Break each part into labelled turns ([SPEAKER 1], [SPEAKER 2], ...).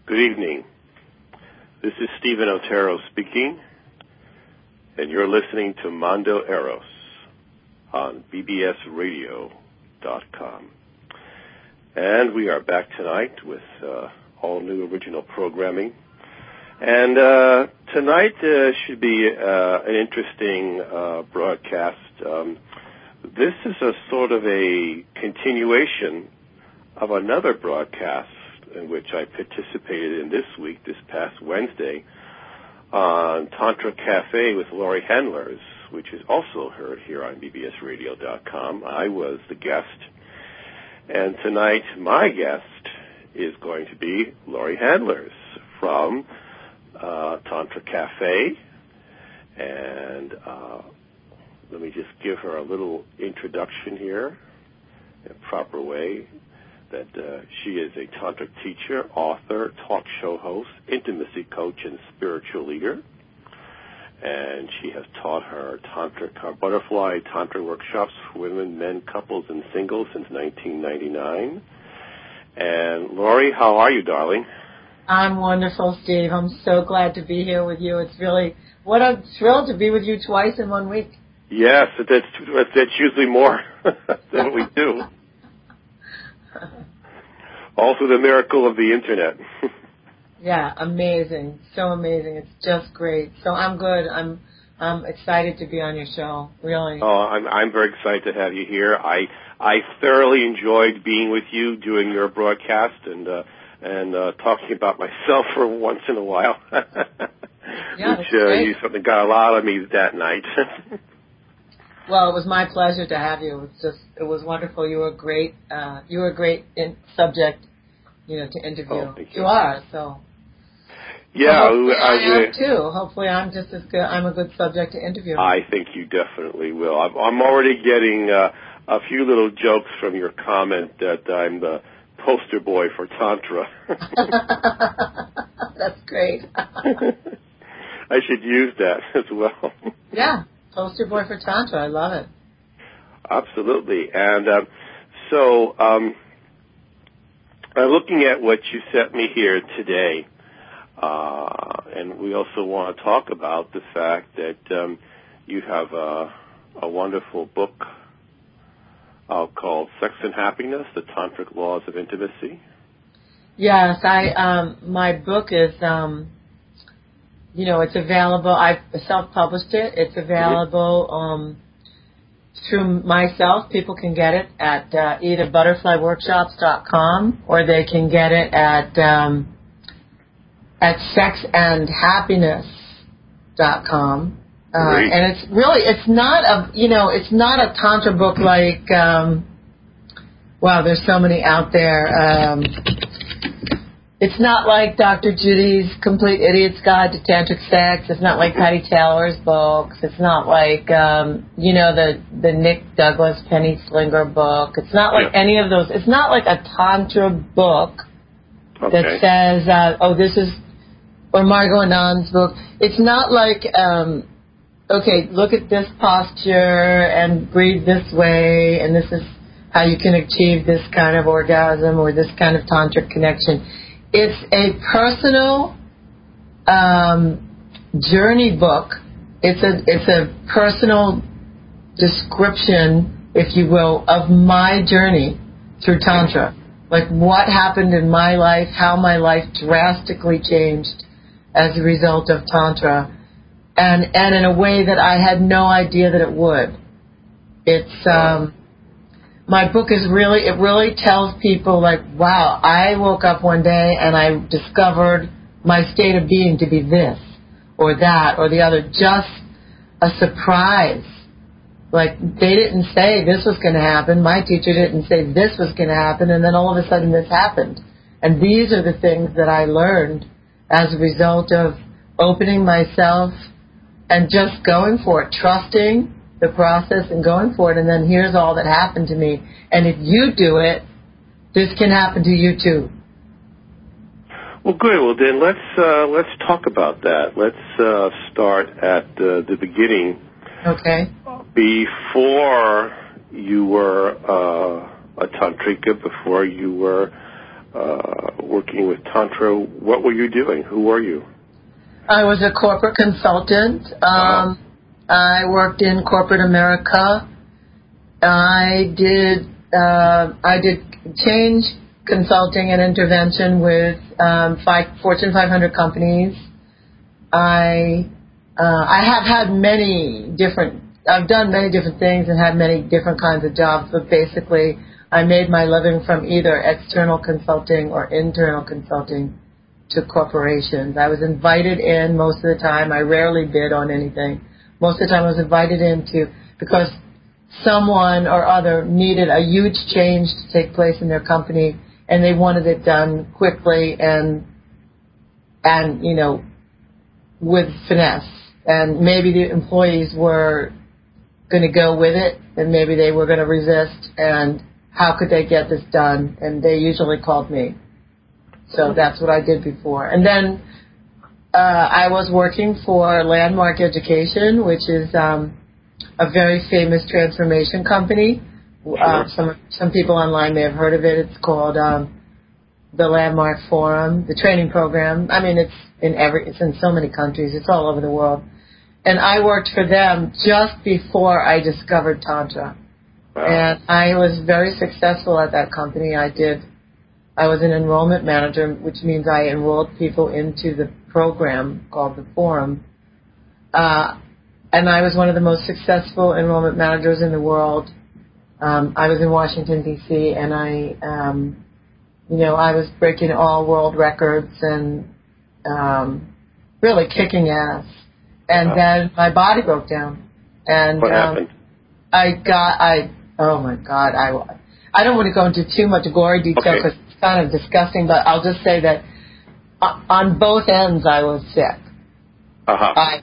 [SPEAKER 1] Good evening. This is Stephen Otero speaking, and you're listening to Mondo Eros on bbsradio.com. And we are back tonight with all new original programming. And tonight should be an interesting broadcast. This is a sort of a continuation of another broadcast in which I participated in this week, this past Wednesday, on Tantra Cafe with Laurie Handlers, which is also heard here on bbsradio.com. I was the guest. And tonight, my guest is going to be Laurie Handlers from Tantra Cafe. And let me just give her a little introduction here in a proper way. That she is a tantric teacher, author, talk show host, intimacy coach, and spiritual leader. And she has taught her butterfly tantra workshops for women, men, couples, and singles since 1999. And Laurie, how are you, darling?
[SPEAKER 2] I'm wonderful, Steve. I'm so glad to be here with you. It's really, what a thrill to be with you twice in 1 week.
[SPEAKER 1] Yes, that's usually more than what we do. Also the miracle of the Internet.
[SPEAKER 2] Yeah, amazing. So amazing. It's just great. So I'm good. I'm excited to be on your show, really.
[SPEAKER 1] Oh, I'm very excited to have you here. I thoroughly enjoyed being with you, doing your broadcast, and talking about myself for once in a while,
[SPEAKER 2] yeah,
[SPEAKER 1] which you certainly got a lot of me that night.
[SPEAKER 2] Well, it was my pleasure to have you. It was wonderful. You were great. You were a great subject, to interview.
[SPEAKER 1] Oh, thank you.
[SPEAKER 2] You are, so.
[SPEAKER 1] Yeah,
[SPEAKER 2] well, I am too. Hopefully, I'm just as good. I'm a good subject to interview.
[SPEAKER 1] I think you definitely will. I'm already getting a few little jokes from your comment that I'm the poster boy for Tantra.
[SPEAKER 2] That's great.
[SPEAKER 1] I should use that as well.
[SPEAKER 2] Yeah. Poster boy for Tantra. I love it.
[SPEAKER 1] Absolutely. And so I'm looking at what you sent me here today, and we also want to talk about the fact that you have a wonderful book called Sex and Happiness, The Tantric Laws of Intimacy. Yes,
[SPEAKER 2] my book is... it's available. I self-published it. It's available through myself. People can get it at either butterflyworkshops.com or they can get it at sexandhappiness.com. And it's not a tantra book like there's so many out there. It's not like Dr. Judy's Complete Idiot's Guide to Tantric Sex. It's not like Patty Taylor's books. It's not like, the Nick Douglas Penny Slinger book. It's not like any of those. It's not like a Tantra book that says, this is, or Margot Anand's book. It's not like, look at this posture and breathe this way, and this is how you can achieve this kind of orgasm or this kind of tantric connection. It's a personal journey book. It's a personal description, if you will, of my journey through Tantra. Like what happened in my life, how my life drastically changed as a result of Tantra, and in a way that I had no idea that it would. It's my book is really tells people like, wow, I woke up one day and I discovered my state of being to be this or that or the other. Just a surprise. Like they didn't say this was going to happen. My teacher didn't say this was going to happen. And then all of a sudden this happened. And these are the things that I learned as a result of opening myself and just going for it, trusting the process and going for it, and then here's all that happened to me. And if you do it, this can happen to you too.
[SPEAKER 1] Well, good. Well, then let's talk about that. Let's start at the beginning.
[SPEAKER 2] Okay.
[SPEAKER 1] Before you were a tantrika, before you were working with Tantra, what were you doing? Who were you?
[SPEAKER 2] I was a corporate consultant. I worked in corporate America. I did change consulting and intervention with Fortune 500 companies. I have had I've done many different things and had many different kinds of jobs, but basically I made my living from either external consulting or internal consulting to corporations. I was invited in most of the time. I rarely bid on anything. Most of the time I was invited in because someone or other needed a huge change to take place in their company, and they wanted it done quickly and with finesse. And maybe the employees were going to go with it, and maybe they were going to resist, and how could they get this done? And they usually called me. So that's what I did before. And then I was working for Landmark Education, which is a very famous transformation company. Some people online may have heard of it. It's called the Landmark Forum, the training program. I mean, it's in so many countries. It's all over the world. And I worked for them just before I discovered Tantra. Wow. And I was very successful at that company. I was an enrollment manager, which means I enrolled people into the program called the Forum. And I was one of the most successful enrollment managers in the world. I was in Washington, D.C., and I was breaking all world records and really kicking ass. And then my body broke down. And
[SPEAKER 1] what happened?
[SPEAKER 2] Oh my God, I don't want to go into too much gory detail because it's kind of disgusting, but I'll just say that on both ends I was sick. I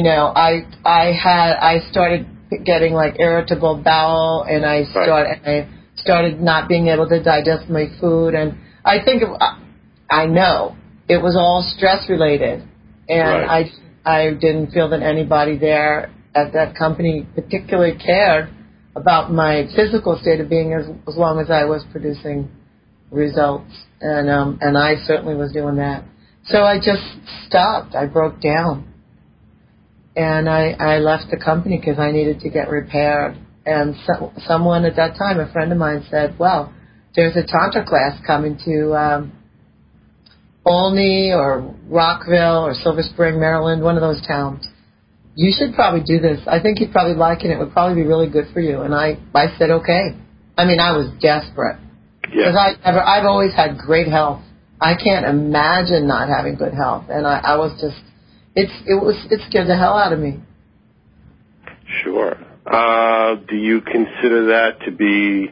[SPEAKER 2] started getting like irritable bowel, and I started not being able to digest my food, and I know it was all stress related, and I didn't feel that anybody there at that company particularly cared about my physical state of being as long as I was producing results, and I certainly was doing that. So I just stopped. I broke down, and I left the company because I needed to get repaired. And someone at that time, a friend of mine, said, "Well, there's a Tantra class coming to Olney or Rockville or Silver Spring, Maryland, one of those towns. You should probably do this. I think you'd probably like it. It would probably be really good for you." And I said, okay. I mean, I was desperate. Because I've always had great health. I can't imagine not having good health. And I was just, it scared the hell out of me.
[SPEAKER 1] Sure. Do you consider that to be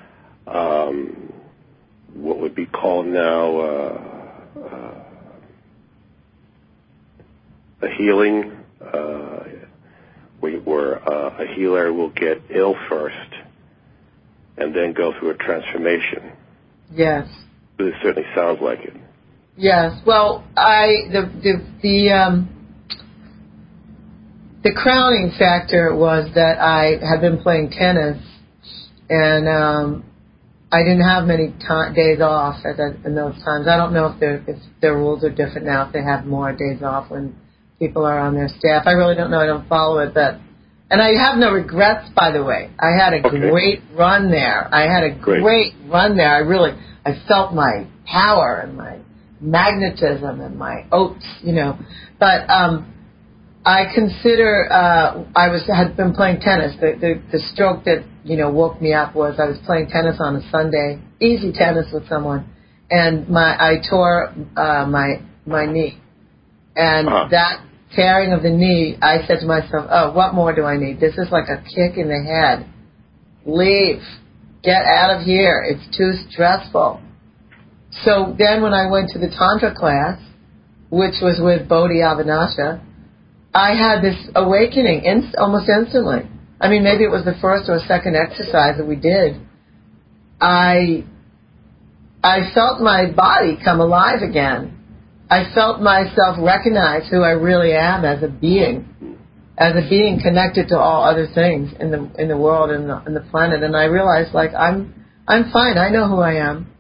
[SPEAKER 1] what would be called now a healing, where a healer will get ill first and then go through a transformation?
[SPEAKER 2] Yes.
[SPEAKER 1] It certainly sounds like it.
[SPEAKER 2] Yes. Well, the crowning factor was that I had been playing tennis, and I didn't have many days off in those times. I don't know if their rules are different now, if they have more days off when people are on their staff. I really don't know. I don't follow it, and I have no regrets, by the way. I had a great run there. I felt my power and my magnetism and my oats, But I consider I had been playing tennis. The stroke that woke me up was I was playing tennis on a Sunday, easy tennis with someone, and I tore my knee, and that tearing of the knee, I said to myself, oh, what more do I need? This is like a kick in the head. Leave. Get out of here. It's too stressful. So then when I went to the Tantra class, which was with Bodhi Avanasha, I had this awakening almost instantly. I mean, maybe it was the first or second exercise that we did. I felt my body come alive again. I felt myself recognize who I really am as a being connected to all other things in the world and the planet. And I realized, like, I'm fine. I know who I am.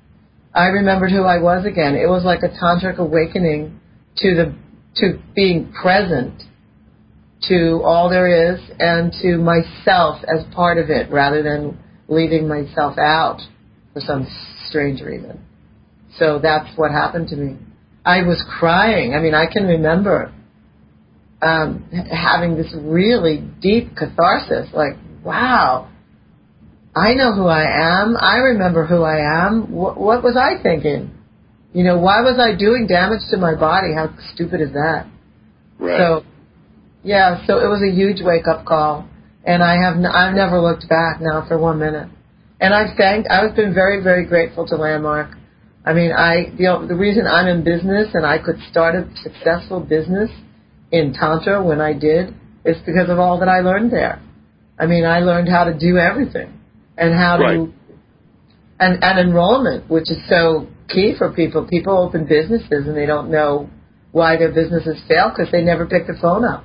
[SPEAKER 2] I remembered who I was again. It was like a tantric awakening to being present to all there is and to myself as part of it rather than leaving myself out for some strange reason. So that's what happened to me. I was crying. I mean, I can remember having this really deep catharsis, like, wow, I know who I am. I remember who I am. What was I thinking? You know, why was I doing damage to my body? How stupid is that?
[SPEAKER 1] Right.
[SPEAKER 2] So, yeah, so it was a huge wake-up call, and I've never looked back now for 1 minute. And I've been very, very grateful to Landmark. I mean, the reason I'm in business and I could start a successful business in Tantra when I did is because of all that I learned there. I mean, I learned how to do everything and how to, and enrollment, which is so key for people. People open businesses and they don't know why their businesses fail because they never pick the phone up.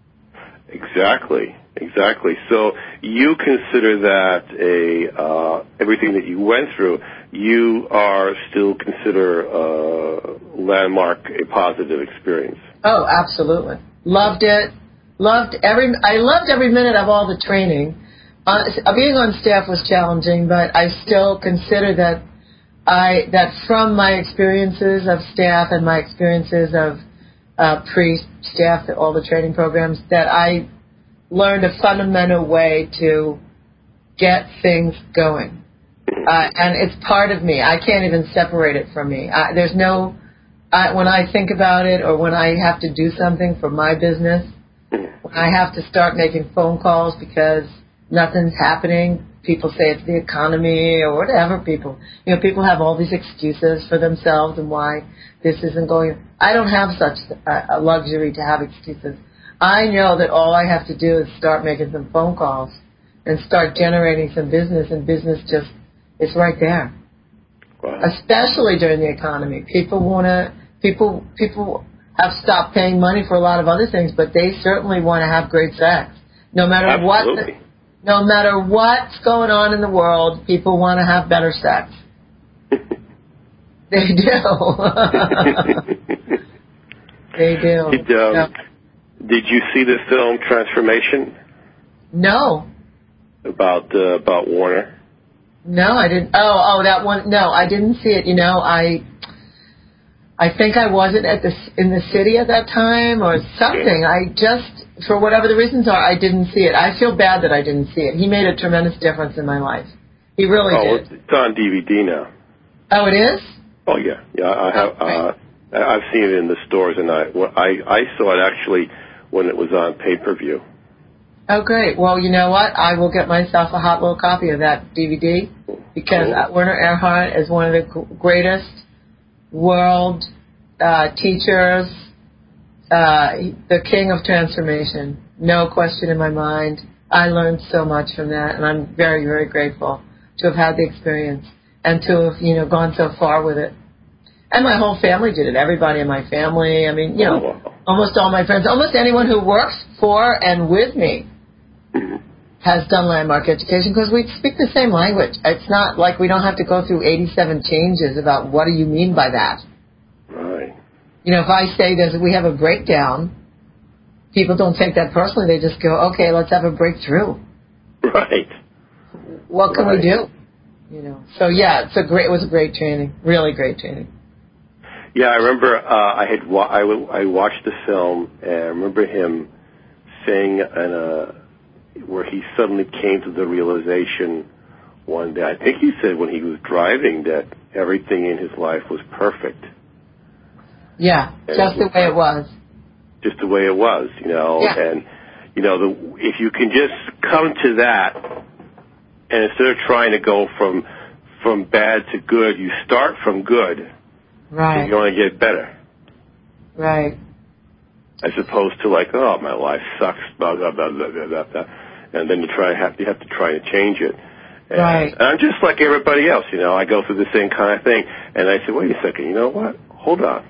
[SPEAKER 1] Exactly. So you consider that everything that you went through, you are still consider Landmark a positive experience.
[SPEAKER 2] Oh, absolutely. Loved it. I loved every minute of all the training. Being on staff was challenging, but I still consider that from my experiences of staff and my experiences of pre-staff, all the training programs, that I learned a fundamental way to get things going. And it's part of me. I can't even separate it from me. When I think about it or when I have to do something for my business, when I have to start making phone calls because nothing's happening, people say it's the economy or whatever. People have all these excuses for themselves and why this isn't going. I don't have such a luxury to have excuses. I know that all I have to do is start making some phone calls and start generating some business, and business it's right there.
[SPEAKER 1] Wow.
[SPEAKER 2] Especially during the economy. People have stopped paying money for a lot of other things, but they certainly want to have great sex. No matter what's going on in the world, people want to have better sex. They do. They do.
[SPEAKER 1] Did you see the film Transformation?
[SPEAKER 2] No.
[SPEAKER 1] About Warner?
[SPEAKER 2] No, I didn't. Oh, that one. No, I didn't see it. You know, I think I wasn't in the city at that time or something. I just, for whatever the reasons are, I didn't see it. I feel bad that I didn't see it. He made a tremendous difference in my life. He really did.
[SPEAKER 1] It's on DVD now.
[SPEAKER 2] Oh, it is?
[SPEAKER 1] Oh, yeah. Yeah, I have. I've seen it in the stores, and I saw it actually when it was on pay-per-view.
[SPEAKER 2] Oh, great. Well, you know what? I will get myself a hot little copy of that DVD because Werner Erhard is one of the greatest world teachers, the king of transformation. No question in my mind. I learned so much from that, and I'm very, very grateful to have had the experience and to have, gone so far with it. And my whole family did it. Everybody in my family. I mean, almost all my friends, almost anyone who works for and with me has done Landmark Education because we speak the same language. It's not like we don't have to go through 87 changes about what do you mean by that.
[SPEAKER 1] Right.
[SPEAKER 2] If I say we have a breakdown, people don't take that personally. They just go, okay, let's have a breakthrough.
[SPEAKER 1] Right.
[SPEAKER 2] What can we do? So yeah, it was a great training, really great training.
[SPEAKER 1] Yeah, I remember I watched the film, and I remember him saying where he suddenly came to the realization one day. I think he said when he was driving that everything in his life was perfect.
[SPEAKER 2] Yeah, just the way it was.
[SPEAKER 1] Just the way it was,
[SPEAKER 2] Yeah.
[SPEAKER 1] And if you can just come to that, and instead of trying to go from bad to good, you start from good.
[SPEAKER 2] Right.
[SPEAKER 1] And you want to get better.
[SPEAKER 2] Right.
[SPEAKER 1] As opposed to like, oh, my life sucks, blah, blah, blah, blah, blah, blah, blah. And then you have to try to change it. And
[SPEAKER 2] right.
[SPEAKER 1] I'm just like everybody else, I go through the same kind of thing. And I say, wait a second, you know what? Hold on.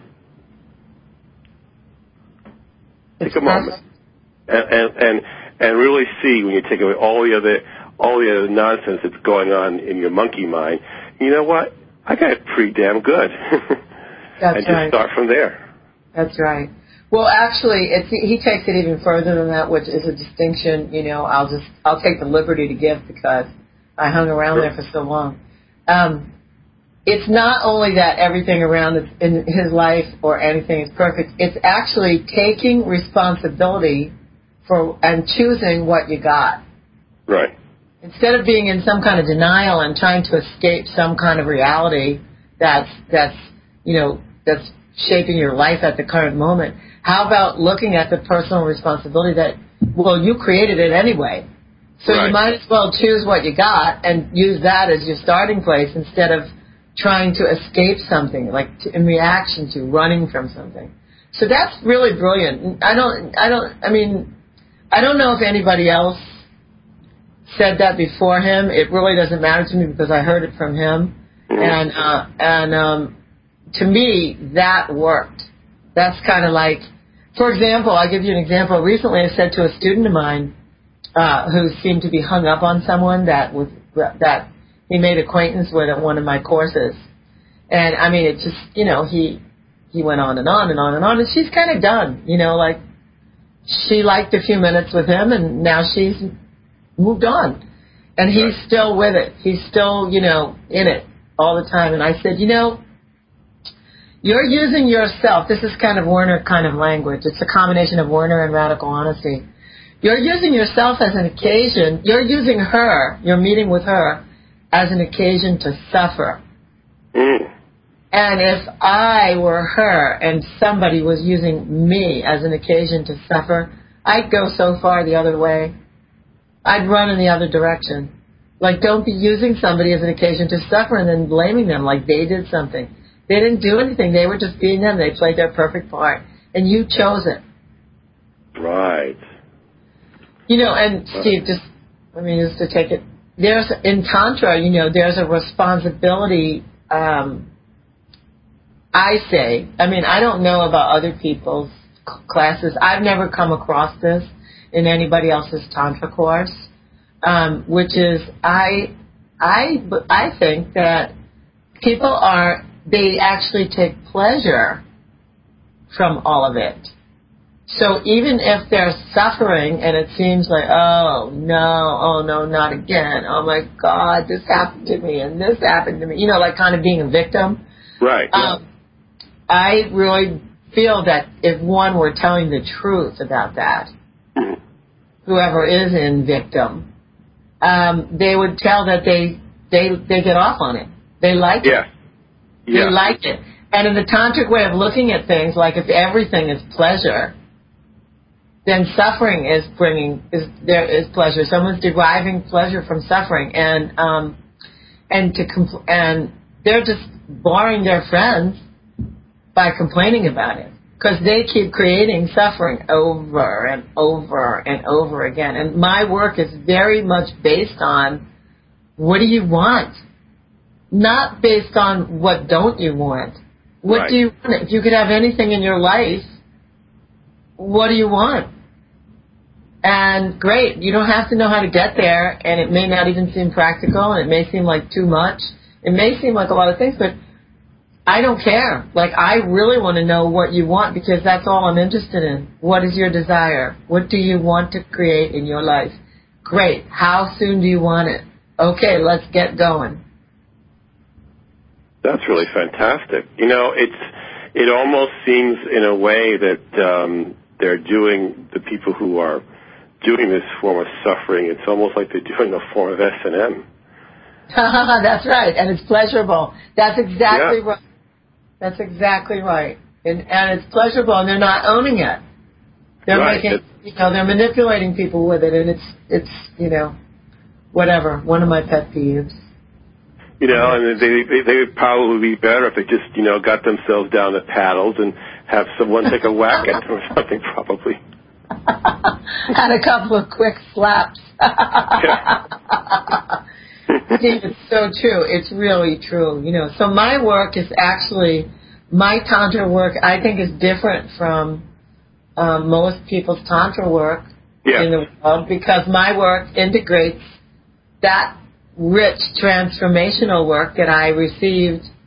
[SPEAKER 1] Take a moment. And really see when you take away all the other nonsense that's going on in your monkey mind. You know what? I got it pretty damn good.
[SPEAKER 2] That's
[SPEAKER 1] and
[SPEAKER 2] right.
[SPEAKER 1] just start from there.
[SPEAKER 2] That's right. Well, actually, he takes it even further than that, which is a distinction. I'll take the liberty to give because I hung around there for so long. It's not only that everything around in his life or anything is perfect. It's actually taking responsibility for and choosing what you got.
[SPEAKER 1] Right.
[SPEAKER 2] Instead of being in some kind of denial and trying to escape some kind of reality that's shaping your life at the current moment, how about looking at the personal responsibility that, well, you created it anyway. So
[SPEAKER 1] right.
[SPEAKER 2] You might as well choose what you got and use that as your starting place instead of trying to escape something, in reaction to running from something. So that's really brilliant. I don't know if anybody else said that before him. It really doesn't matter to me because I heard it from him.
[SPEAKER 1] Mm-hmm.
[SPEAKER 2] And to me, that worked. That's kind of like, for example, I'll give you an example. Recently I said to a student of mine who seemed to be hung up on someone that he made acquaintance with at one of my courses. And, I mean, it just, he went on and on and on and on. And she's kind of done, she liked a few minutes with him and now she's moved on. And he's still with it. He's still, in it all the time. And I said, you're using yourself. This is kind of Werner kind of language. It's a combination of Werner and radical honesty. You're using yourself as an occasion. You're using her, your meeting with her, as an occasion to suffer.
[SPEAKER 1] Mm.
[SPEAKER 2] And if I were her and somebody was using me as an occasion to suffer, I'd go so far the other way. I'd run in the other direction. Don't be using somebody as an occasion to suffer and then blaming them like they did something. They didn't do anything. They were just being them. They played their perfect part. And you chose it.
[SPEAKER 1] Right.
[SPEAKER 2] And Steve, just to take it, there's, in Tantra, there's a responsibility, I don't know about other people's classes. I've never come across this in anybody else's Tantra course, which is, I think that people they actually take pleasure from all of it. So even if they're suffering and it seems like, oh no, not again. Oh my God, this happened to me and this happened to me. Kind of being a victim.
[SPEAKER 1] Right.
[SPEAKER 2] I really feel that if one were telling the truth about that, whoever is in victim, they would tell that they get off on it. They like it.
[SPEAKER 1] Yeah.
[SPEAKER 2] They like it. And in the tantric way of looking at things, like if everything is pleasure, then suffering is pleasure. Someone's deriving pleasure from suffering, and they're just boring their friends by complaining about it because they keep creating suffering over and over and over again. And my work is very much based on what do you want, not based on what don't you want. What do you want? If you could have anything in your life, what do you want? And great, you don't have to know how to get there, and it may not even seem practical, and it may seem like too much. It may seem like a lot of things, but I don't care. I really want to know what you want because that's all I'm interested in. What is your desire? What do you want to create in your life? Great. How soon do you want it? Okay, let's get going.
[SPEAKER 1] That's really fantastic. It almost seems in a way that they're doing, the people who are doing this form of suffering, it's almost like they're doing a form of S&M.
[SPEAKER 2] That's right, and it's pleasurable. That's exactly right. That's exactly right. And it's pleasurable, and they're not owning it. They're making, they're manipulating people with it, and it's whatever. One of my pet peeves.
[SPEAKER 1] And they would probably be better if they just, got themselves down the paddles and have someone take a whack at them or something, probably.
[SPEAKER 2] Had a couple of quick slaps. Steve, it's so true. It's really true. So my work is actually, my Tantra work, I think, is different from most people's Tantra work in the world because my work integrates that rich transformational work that I received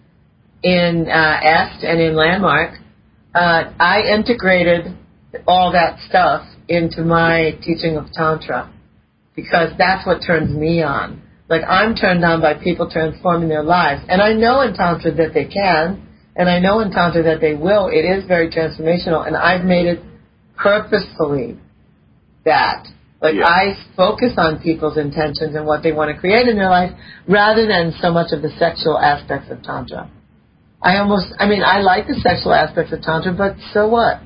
[SPEAKER 2] in Est and in Landmark, I integrated all that stuff into my teaching of Tantra because that's what turns me on. Like, I'm turned on by people transforming their lives. And I know in Tantra that they can, and I know in Tantra that they will. It is very transformational, and I've made it purposefully that. Like, yeah. I focus on people's intentions and what they want to create in their life rather than so much of the sexual aspects of Tantra. I like the sexual aspects of Tantra, but so what?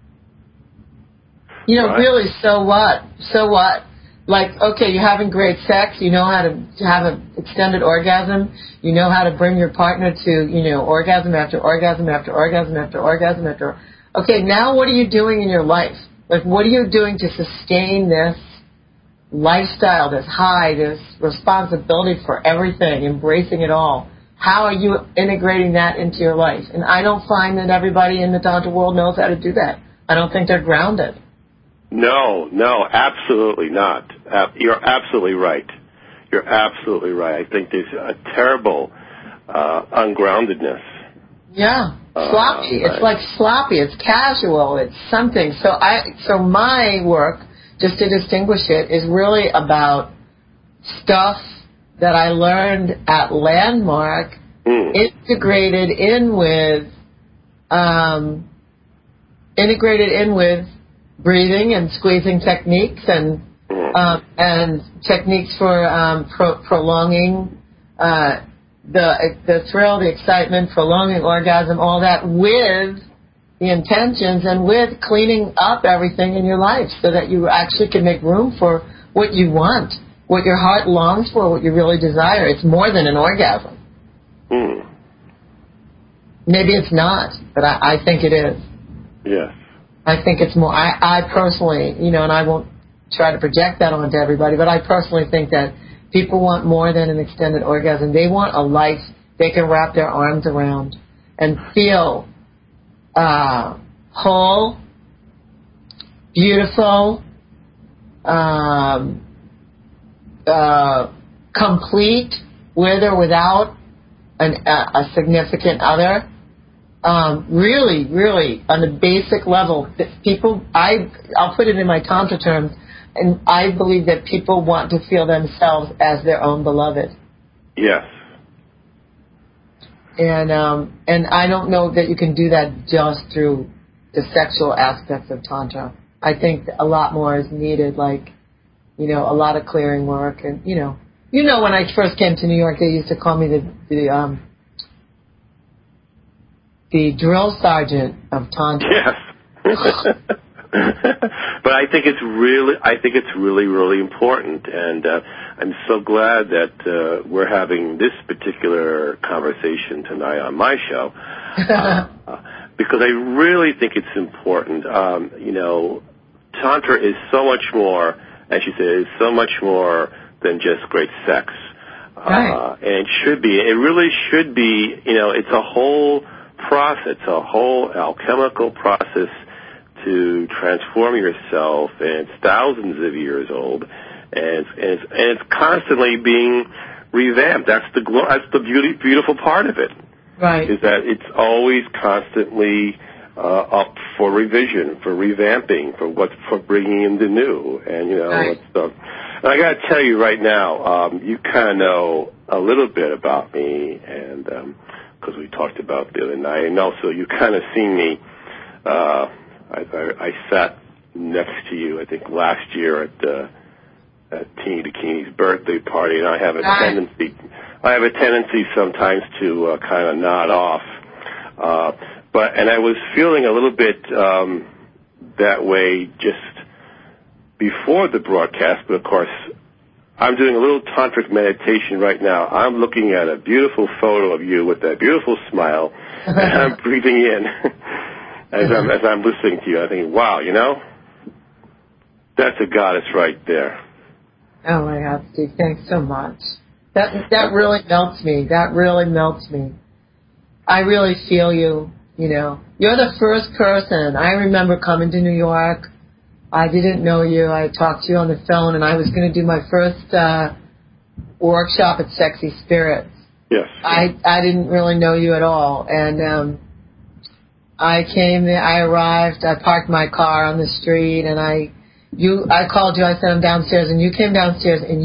[SPEAKER 2] You know, right. Really, so what? So what? Like, okay, you're having great sex, you know how to have an extended orgasm, you know how to bring your partner to, you know, orgasm after orgasm after orgasm after orgasm after. Okay, now what are you doing in your life? Like, what are you doing to sustain this lifestyle, this high, this responsibility for everything, embracing it all? How are you integrating that into your life? And I don't find that everybody in the Tantra world knows how to do that. I don't think they're grounded.
[SPEAKER 1] No, absolutely not. You're absolutely right. You're absolutely right. I think there's a terrible ungroundedness.
[SPEAKER 2] Yeah, sloppy. It's like sloppy. It's casual. It's something. So my work, just to distinguish it, is really about stuff that I learned at Landmark, integrated in with breathing and squeezing techniques and techniques for prolonging the thrill, the excitement, prolonging orgasm, all that with the intentions and with cleaning up everything in your life so that you actually can make room for what you want, what your heart longs for, what you really desire. It's more than an orgasm. Maybe it's not, but I think it is.
[SPEAKER 1] Yes.
[SPEAKER 2] I think it's more, I personally, you know, and I won't try to project that onto everybody, but I personally think that people want more than an extended orgasm. They want a life they can wrap their arms around and feel whole, beautiful, complete, with or without a significant other. Really, really, on the basic level, people, I'll put it in my Tantra terms, and I believe that people want to feel themselves as their own beloved.
[SPEAKER 1] Yes.
[SPEAKER 2] And I don't know that you can do that just through the sexual aspects of Tantra. I think a lot more is needed, like, you know, a lot of clearing work. And, you know, when I first came to New York, they used to call me the drill sergeant of Tantra.
[SPEAKER 1] Yes. But I think it's really, really important, and I'm so glad that we're having this particular conversation tonight on my show, because I really think it's important. You know, Tantra is so much more, as you say, it's so much more than just great sex.
[SPEAKER 2] Right.
[SPEAKER 1] And it should be. It really should be. You know, it's a whole process, a whole alchemical process to transform yourself, and it's thousands of years old, and it's constantly being revamped. That's the beautiful part of it.
[SPEAKER 2] Right.
[SPEAKER 1] Is that it's always constantly up for revision, for revamping, for bringing in the new, and you know.
[SPEAKER 2] Right.
[SPEAKER 1] And I got to tell you right now, you kind of know a little bit about me, and because we talked about it the other night, and also you kind of seen me. I sat next to you, I think, last year at Teeny Bikini's birthday party, and I have a tendency sometimes to kind of nod off. And I was feeling a little bit that way just before the broadcast, but of course, I'm doing a little tantric meditation right now. I'm looking at a beautiful photo of you with that beautiful smile, and I'm breathing in. As I'm listening to you, I think, wow, you know, that's a goddess right there.
[SPEAKER 2] Oh my God, Steve, thanks so much. That really melts me. That really melts me. I really feel you. You know, you're the first person. I remember coming to New York. I didn't know you. I talked to you on the phone, and I was going to do my first workshop at Sexy Spirits.
[SPEAKER 1] Yes.
[SPEAKER 2] I didn't really know you at all, and I came there. I arrived. I parked my car on the street, and I called you. I said I'm downstairs, and you came downstairs, and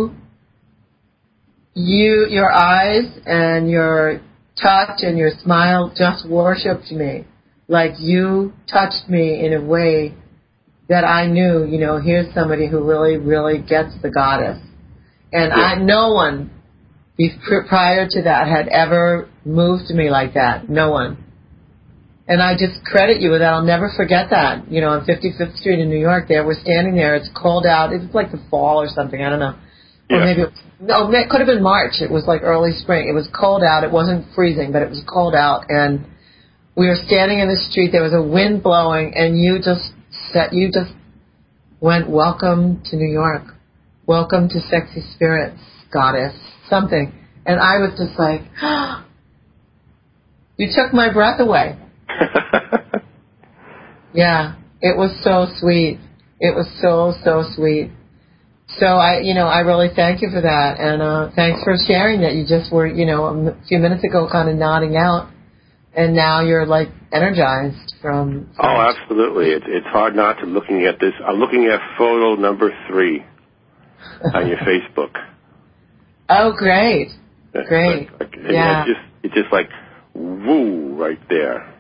[SPEAKER 2] your eyes and your touch and your smile just worshipped me. Like you touched me in a way that I knew, here's somebody who really, really gets the goddess. And no one prior to that had ever moved me like that. No one. And I just credit you with that. I'll never forget that. On 55th Street in New York there, we're standing there. It's cold out. It was like the fall or something. I don't know. Or maybe it could have been March. It was like early spring. It was cold out. It wasn't freezing, but it was cold out. And we were standing in the street. There was a wind blowing, and you just went, welcome to New York. Welcome to Sexy Spirits, goddess, something. And I was just like, you took my breath away. Yeah, it was so sweet. It was so, so sweet. So I really thank you for that. And thanks for sharing that. You just were, a few minutes ago kind of nodding out. And now you're like energized from.
[SPEAKER 1] Oh, absolutely. It's hard not to looking at this. I'm looking at photo number 3 on your Facebook.
[SPEAKER 2] Oh, great. Great.
[SPEAKER 1] Yeah. It's just like, woo, right there.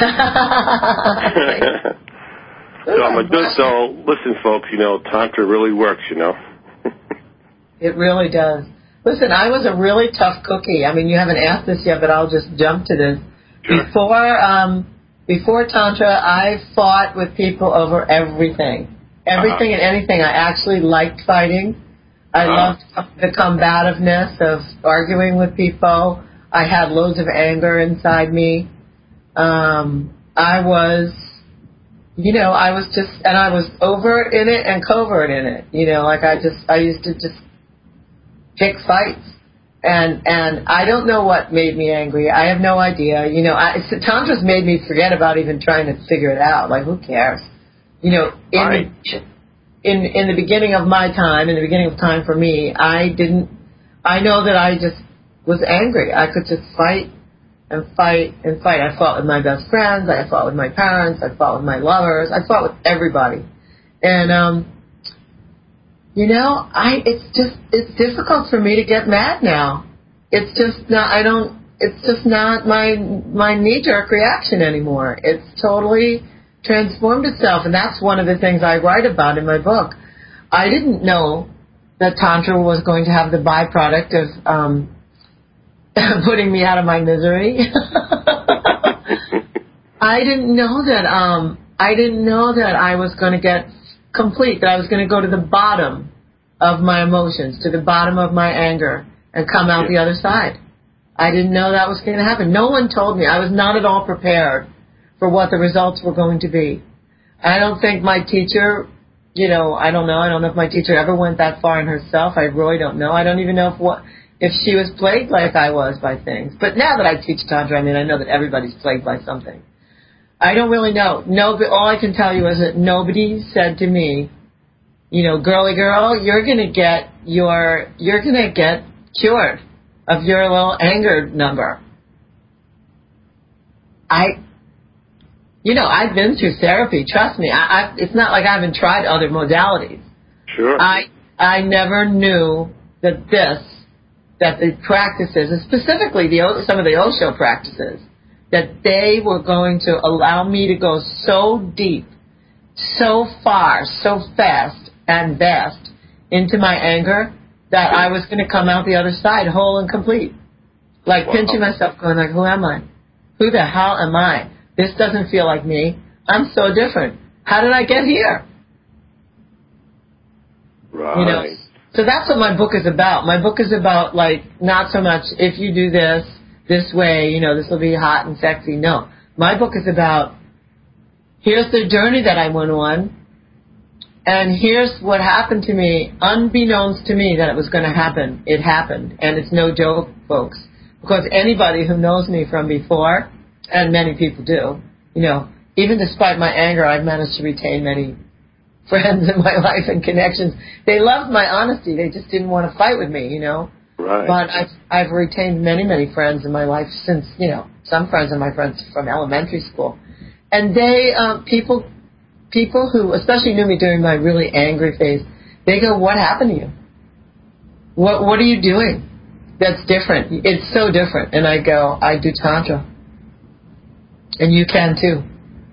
[SPEAKER 1] So listen, folks, Tantra really works,
[SPEAKER 2] It really does. Listen, I was a really tough cookie. I mean, you haven't asked this yet, but I'll just jump to this. Sure. Before Tantra, I fought with people over everything. Everything and anything. I actually liked fighting. I loved the combativeness of arguing with people. I had loads of anger inside me. I was overt in it and covert in it. I used to just pick fights. And I don't know what made me angry. I have no idea. Tantra's made me forget about even trying to figure it out. Like, who cares? In the beginning of my time, in the beginning of time for me, I know that I just was angry. I could just fight and fight and fight. I fought with my best friends. I fought with my parents. I fought with my lovers. I fought with everybody. And, it's difficult for me to get mad now. It's just not my knee-jerk reaction anymore. It's totally transformed itself, and that's one of the things I write about in my book. I didn't know that Tantra was going to have the byproduct of putting me out of my misery. I didn't know that I was going to get complete, that I was going to go to the bottom of my emotions, to the bottom of my anger, and come out the other side. I didn't know that was going to happen. No one told me. I was not at all prepared for what the results were going to be. I don't think my teacher, I don't know. I don't know if my teacher ever went that far in herself. I really don't know. I don't even know if she was plagued like I was by things. But now that I teach Tantra, I know that everybody's plagued by something. I don't really know. No, but all I can tell you is that nobody said to me, girly girl, you're gonna get cured of your little anger number. I've been through therapy. Trust me. It's not like I haven't tried other modalities.
[SPEAKER 1] Sure.
[SPEAKER 2] I never knew that the practices, and specifically some of the Osho practices, that they were going to allow me to go so deep, so far, so fast and vast into my anger that I was going to come out the other side whole and complete. Like pinching myself, going like, who am I? Who the hell am I? This doesn't feel like me. I'm so different. How did I get here?
[SPEAKER 1] Right.
[SPEAKER 2] So that's what my book is about. My book is about, not so much if you do this way, this will be hot and sexy. No. My book is about, here's the journey that I went on, and here's what happened to me, unbeknownst to me that it was going to happen. It happened. And it's no joke, folks. Because anybody who knows me from before, and many people do, even despite my anger, I've managed to retain many friends in my life and connections. They loved my honesty. They just didn't want to fight with me,
[SPEAKER 1] Right.
[SPEAKER 2] But I've retained many friends in my life since, some friends are my friends from elementary school. And they, people who especially knew me during my really angry phase, they go, what happened to you? What are you doing that's different? It's so different. And I go, I do Tantra. And you can too.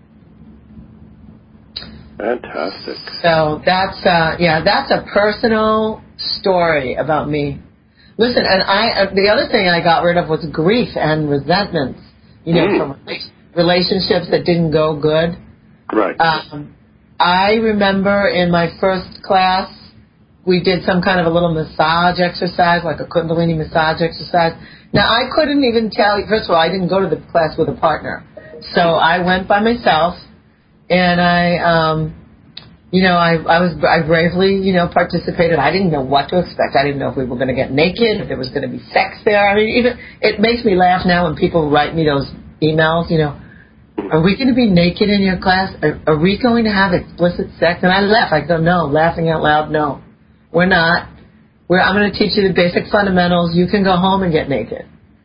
[SPEAKER 1] Fantastic.
[SPEAKER 2] So that's a personal story about me. Listen, and the other thing I got rid of was grief and resentments, from relationships that didn't go good.
[SPEAKER 1] Right.
[SPEAKER 2] I remember in my first class, we did some kind of a little massage exercise, like a Kundalini massage exercise. Now, I couldn't even tell you, first of all, I didn't go to the class with a partner. So I went by myself, and I bravely, participated. I didn't know what to expect. I didn't know if we were going to get naked, if there was going to be sex there. I mean, even it makes me laugh now when people write me those emails, are we going to be naked in your class? Are we going to have explicit sex? And I laugh. I go, no, laughing out loud, no, we're not. I'm going to teach you the basic fundamentals. You can go home and get naked.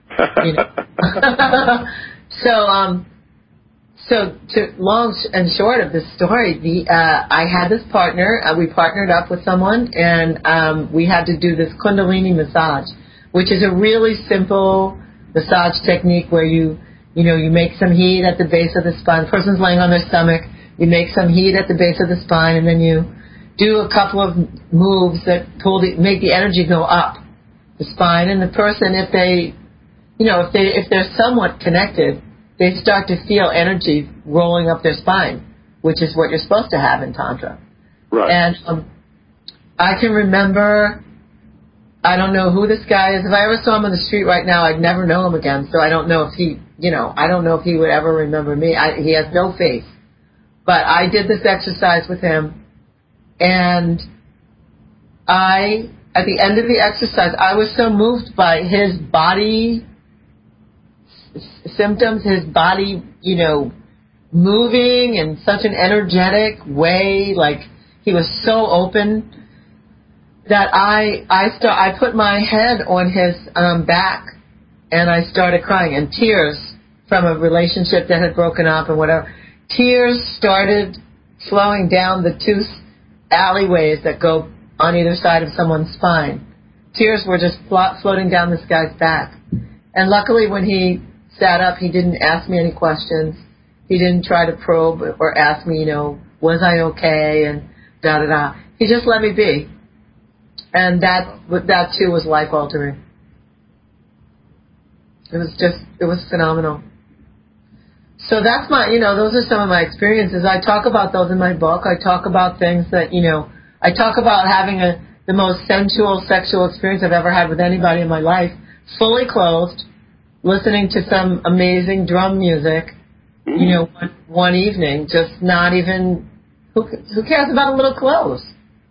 [SPEAKER 2] So to long and short of this story, I had this partner. We partnered up with someone, and we had to do this Kundalini massage, which is a really simple massage technique where you make some heat at the base of the spine. The person's laying on their stomach. You make some heat at the base of the spine, and then you do a couple of moves that make the energy go up the spine. And the person, if they're somewhat connected, they start to feel energy rolling up their spine, which is what you're supposed to have in Tantra.
[SPEAKER 1] Right.
[SPEAKER 2] And I can remember, I don't know who this guy is. If I ever saw him on the street right now, I'd never know him again. So I don't know if he, I don't know if he would ever remember me. He has no face. But I did this exercise with him, and at the end of the exercise, I was so moved by his body symptoms, his body, moving in such an energetic way, like he was so open, that I put my head on his back, and I started crying, and tears from a relationship that had broken up and whatever. Tears started flowing down the two alleyways that go on either side of someone's spine. Tears were just floating down this guy's back. And luckily when he sat up, he didn't ask me any questions. He didn't try to probe or ask me, was I okay, and da-da-da. He just let me be. And that too was life-altering. It was phenomenal. So that's those are some of my experiences. I talk about those in my book. I talk about things that, I talk about having the most sensual sexual experience I've ever had with anybody in my life, fully clothed, listening to some amazing drum music, one evening, just not even, who cares about a little clothes?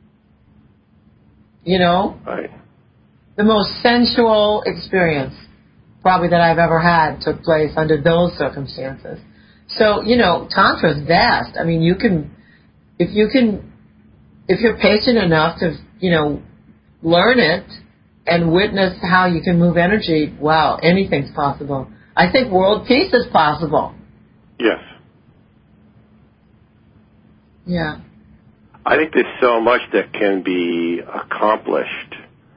[SPEAKER 1] Right.
[SPEAKER 2] The most sensual experience probably that I've ever had took place under those circumstances. So, Tantra is vast. I mean, if you're patient enough to, learn it and witness how you can move energy, wow, anything's possible. I think world peace is possible.
[SPEAKER 1] Yes.
[SPEAKER 2] Yeah.
[SPEAKER 1] I think there's so much that can be accomplished,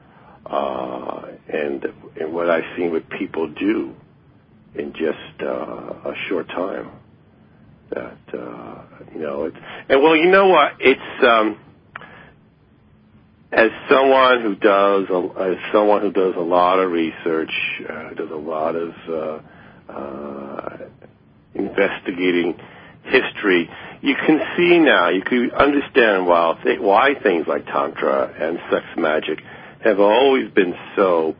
[SPEAKER 1] and what I've seen what people do in just a short time. That it's as someone who does a lot of research, does a lot of investigating history, you can see now, you can understand why things like Tantra and sex magic have always been so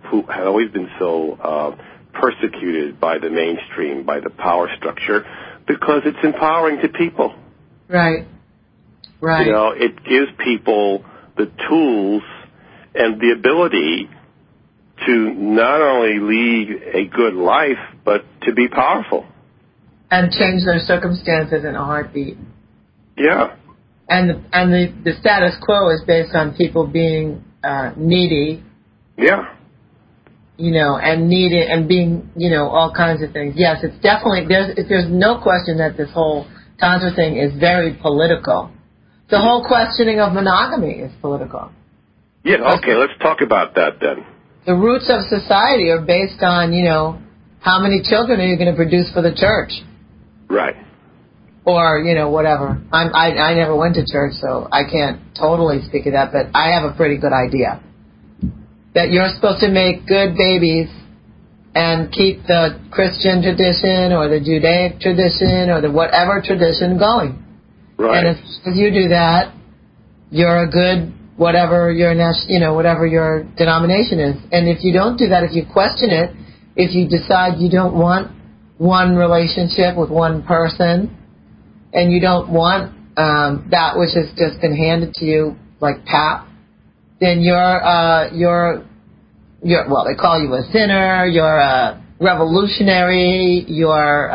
[SPEAKER 1] persecuted by the mainstream, by the power structure, because it's empowering to people.
[SPEAKER 2] Right. Right.
[SPEAKER 1] It gives people the tools and the ability to not only lead a good life, but to be powerful.
[SPEAKER 2] And change their circumstances in a heartbeat.
[SPEAKER 1] Yeah.
[SPEAKER 2] And the status quo is based on people being needy.
[SPEAKER 1] Yeah.
[SPEAKER 2] and needing and being, all kinds of things. Yes, it's definitely, there's no question that this whole Tantra thing is very political. The whole questioning of monogamy is political.
[SPEAKER 1] Yeah, okay, let's talk about that then.
[SPEAKER 2] The roots of society are based on, how many children are you going to produce for the church?
[SPEAKER 1] Right.
[SPEAKER 2] Or, whatever. I never went to church, so I can't totally speak of that, but I have a pretty good idea. That you're supposed to make good babies and keep the Christian tradition or the Judaic tradition or the whatever tradition going.
[SPEAKER 1] Right.
[SPEAKER 2] And as you do that, you're a good whatever your whatever your denomination is. And if you don't do that, if you question it, if you decide you don't want one relationship with one person, and you don't want that which has just been handed to you like pap, then you're well, they call you a sinner, you're a revolutionary, you're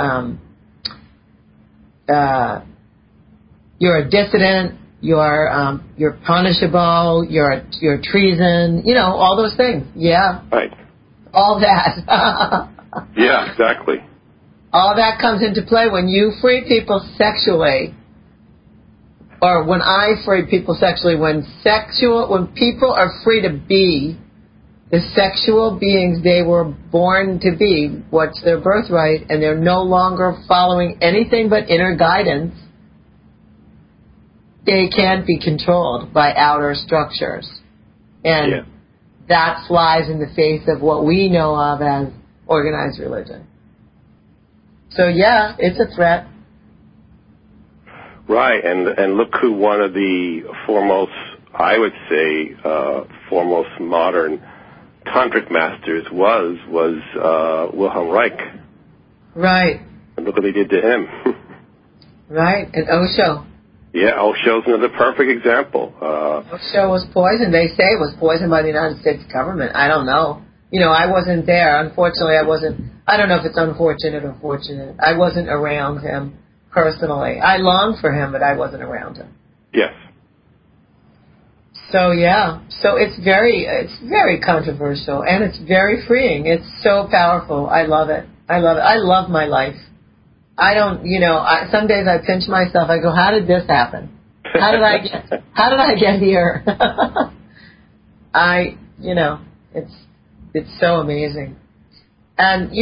[SPEAKER 2] a dissident, you're punishable, you're treason, all those things. Yeah.
[SPEAKER 1] Right.
[SPEAKER 2] All that.
[SPEAKER 1] Yeah, exactly.
[SPEAKER 2] All that comes into play when you free people sexually, or when I free people sexually, when people are free to be the sexual beings they were born to be, what's their birthright, and they're no longer following anything but inner guidance, they can't be controlled by outer structures. And that flies in the face of what we know of as organized religion. So yeah, it's a threat. Right,
[SPEAKER 1] and look who one of the foremost, I would say, foremost modern tantric masters was Wilhelm Reich.
[SPEAKER 2] Right.
[SPEAKER 1] And look what they did to him.
[SPEAKER 2] Right, and Osho.
[SPEAKER 1] Yeah, Osho's another perfect example.
[SPEAKER 2] Osho was poisoned. They say it was poisoned by the United States government. I don't know. I wasn't there. Unfortunately, I don't know if it's unfortunate or fortunate. I wasn't around him personally. I longed for him, but I wasn't around him.
[SPEAKER 1] Yes.
[SPEAKER 2] So yeah. So it's very controversial, and it's very freeing. It's so powerful. I love it. I love my life. I don't, some days I pinch myself. I go, how did this happen? How did I get here? It's so amazing. And,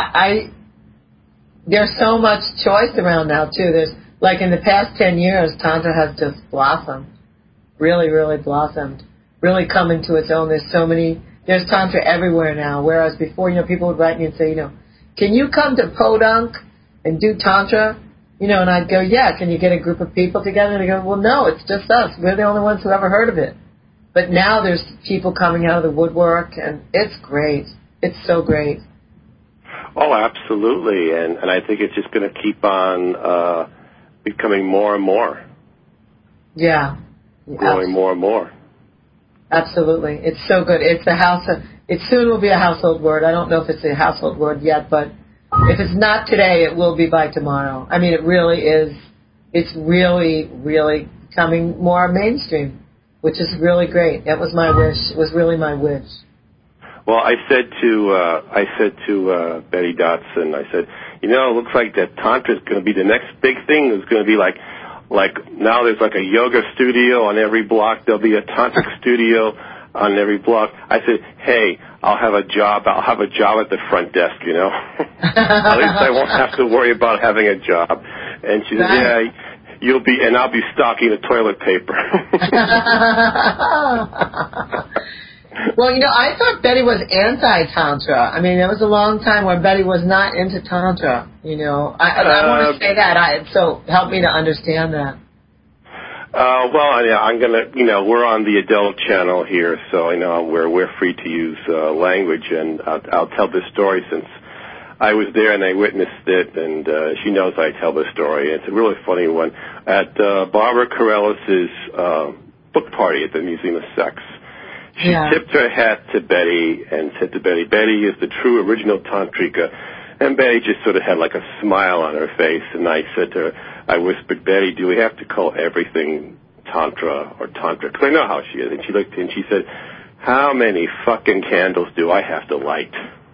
[SPEAKER 2] there's so much choice around now, too. There's, like in the past 10 years, Tantra has just blossomed. Really, really blossomed. Really come into its own. There's Tantra everywhere now. Whereas before, people would write me and say, can you come to Podunk and do Tantra? And I'd go, yeah, can you get a group of people together? And they go, well, no, it's just us. We're the only ones who ever heard of it. But now there's people coming out of the woodwork, and it's great. It's so great.
[SPEAKER 1] Oh, absolutely. And I think it's just going to keep on becoming more and more.
[SPEAKER 2] Yeah.
[SPEAKER 1] Growing more and more.
[SPEAKER 2] Absolutely. It's so good. It soon will be a household word. I don't know if it's a household word yet, but if it's not today, it will be by tomorrow. I mean, it really is. It's really, really becoming more mainstream, which is really great. That was my wish. It was really my wish.
[SPEAKER 1] Well, I said to Betty Dotson, I said, it looks like that Tantra is going to be the next big thing. It's going to be like now there's like a yoga studio on every block. There'll be a tantric studio on every block. I said, hey, I'll have a job at the front desk, At least I won't have to worry about having a job. And she said, yeah, I'll be stocking the toilet paper.
[SPEAKER 2] Well, I thought Betty was anti-Tantra. I mean, there was a long time where Betty was not into Tantra, I want to say that. So help me to understand that.
[SPEAKER 1] I'm going to, we're on the adult channel here, so we're free to use language, and I'll tell this story since I was there and I witnessed it, and she knows I tell this story. It's a really funny one. At Barbara Carrellis' book party at the Museum of Sex, she tipped her hat to Betty and said to Betty, Betty is the true original Tantrika. And Betty just sort of had like a smile on her face, and I said to her, I whispered, Betty, do we have to call everything Tantra or Tantra? Because I know how she is. And she looked and she said, How many fucking candles do I have to light?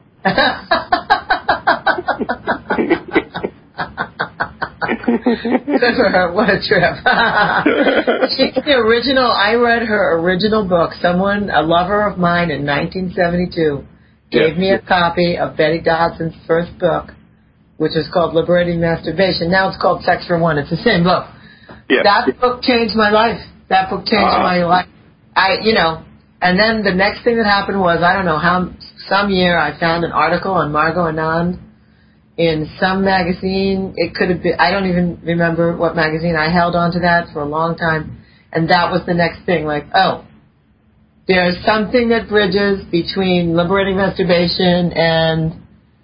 [SPEAKER 2] Good for her. What a trip. She's the original. I read her original book. Someone, a lover of mine in 1972, gave me a copy of Betty Dodson's first book, which is called Liberating Masturbation. Now it's called Sex for One. It's the same book.
[SPEAKER 1] Yeah.
[SPEAKER 2] That book changed my life. That book changed my life. And then the next thing that happened was, I don't know how, some year I found an article on Margot Anand in some magazine. It could have been, I don't even remember what magazine. I held on to that for a long time. And that was the next thing, like, oh, there's something that bridges between liberating masturbation and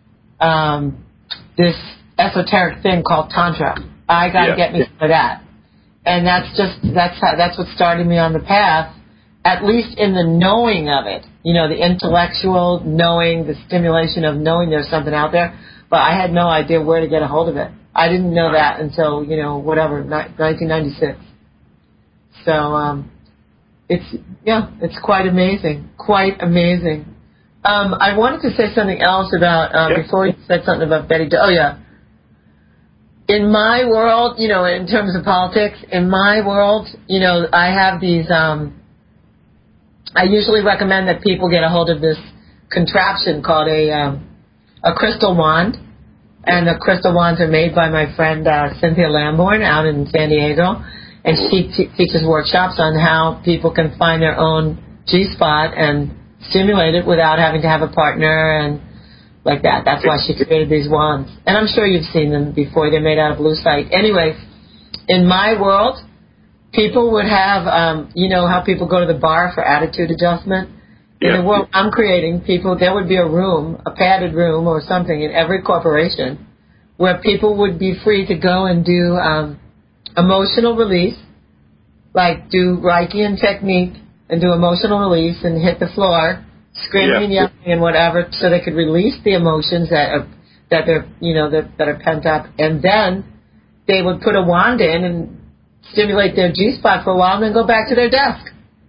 [SPEAKER 2] this esoteric thing called Tantra. I got to get me for that. And that's what started me on the path, at least in the knowing of it. You know, the intellectual knowing, the stimulation of knowing there's something out there. But I had no idea where to get a hold of it. I didn't know that until, 1996. So, it's quite amazing. Quite amazing. I wanted to say something else about, before you said something about Betty. In my world, in terms of politics, in my world, I have these, I usually recommend that people get a hold of this contraption called a crystal wand. And the crystal wands are made by my friend Cynthia Lamborn out in San Diego. And she teaches workshops on how people can find their own G-spot and stimulate it without having to have a partner and like that. That's why she created these wands. And I'm sure you've seen them before. They're made out of lucite. Anyway, in my world, people would have, how people go to the bar for attitude adjustment. In the world I'm creating, there would be a room, a padded room or something in every corporation where people would be free to go and do emotional release, like do Reichian technique and do emotional release and hit the floor, screaming and yelling and whatever, so they could release the emotions that are pent up, and then they would put a wand in and stimulate their G-spot for a while and then go back to their desk.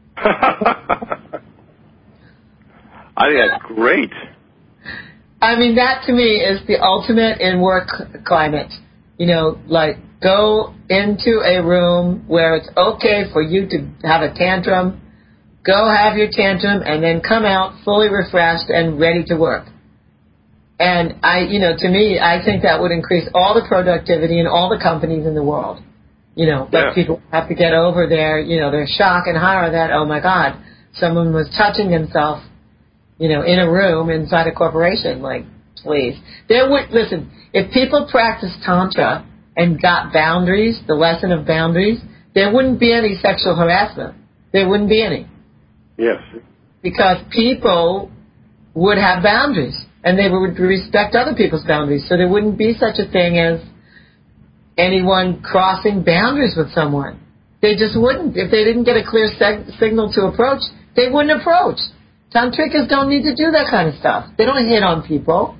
[SPEAKER 1] I think that's great.
[SPEAKER 2] I mean, that to me is the ultimate in work climate. Like go into a room where it's okay for you to have a tantrum, go have your tantrum, and then come out fully refreshed and ready to work. And to me, I think that would increase all the productivity in all the companies in the world. But people have to get over their shock and horror that, oh my God, someone was touching himself, in a room inside a corporation. Like, please. Listen, if people practiced Tantra and got boundaries, the lesson of boundaries, there wouldn't be any sexual harassment. There wouldn't be any.
[SPEAKER 1] Yes.
[SPEAKER 2] Because people would have boundaries, and they would respect other people's boundaries. So there wouldn't be such a thing as anyone crossing boundaries with someone. They just wouldn't. If they didn't get a clear signal to approach, they wouldn't approach. Tantrikas don't need to do that kind of stuff. They don't hit on people.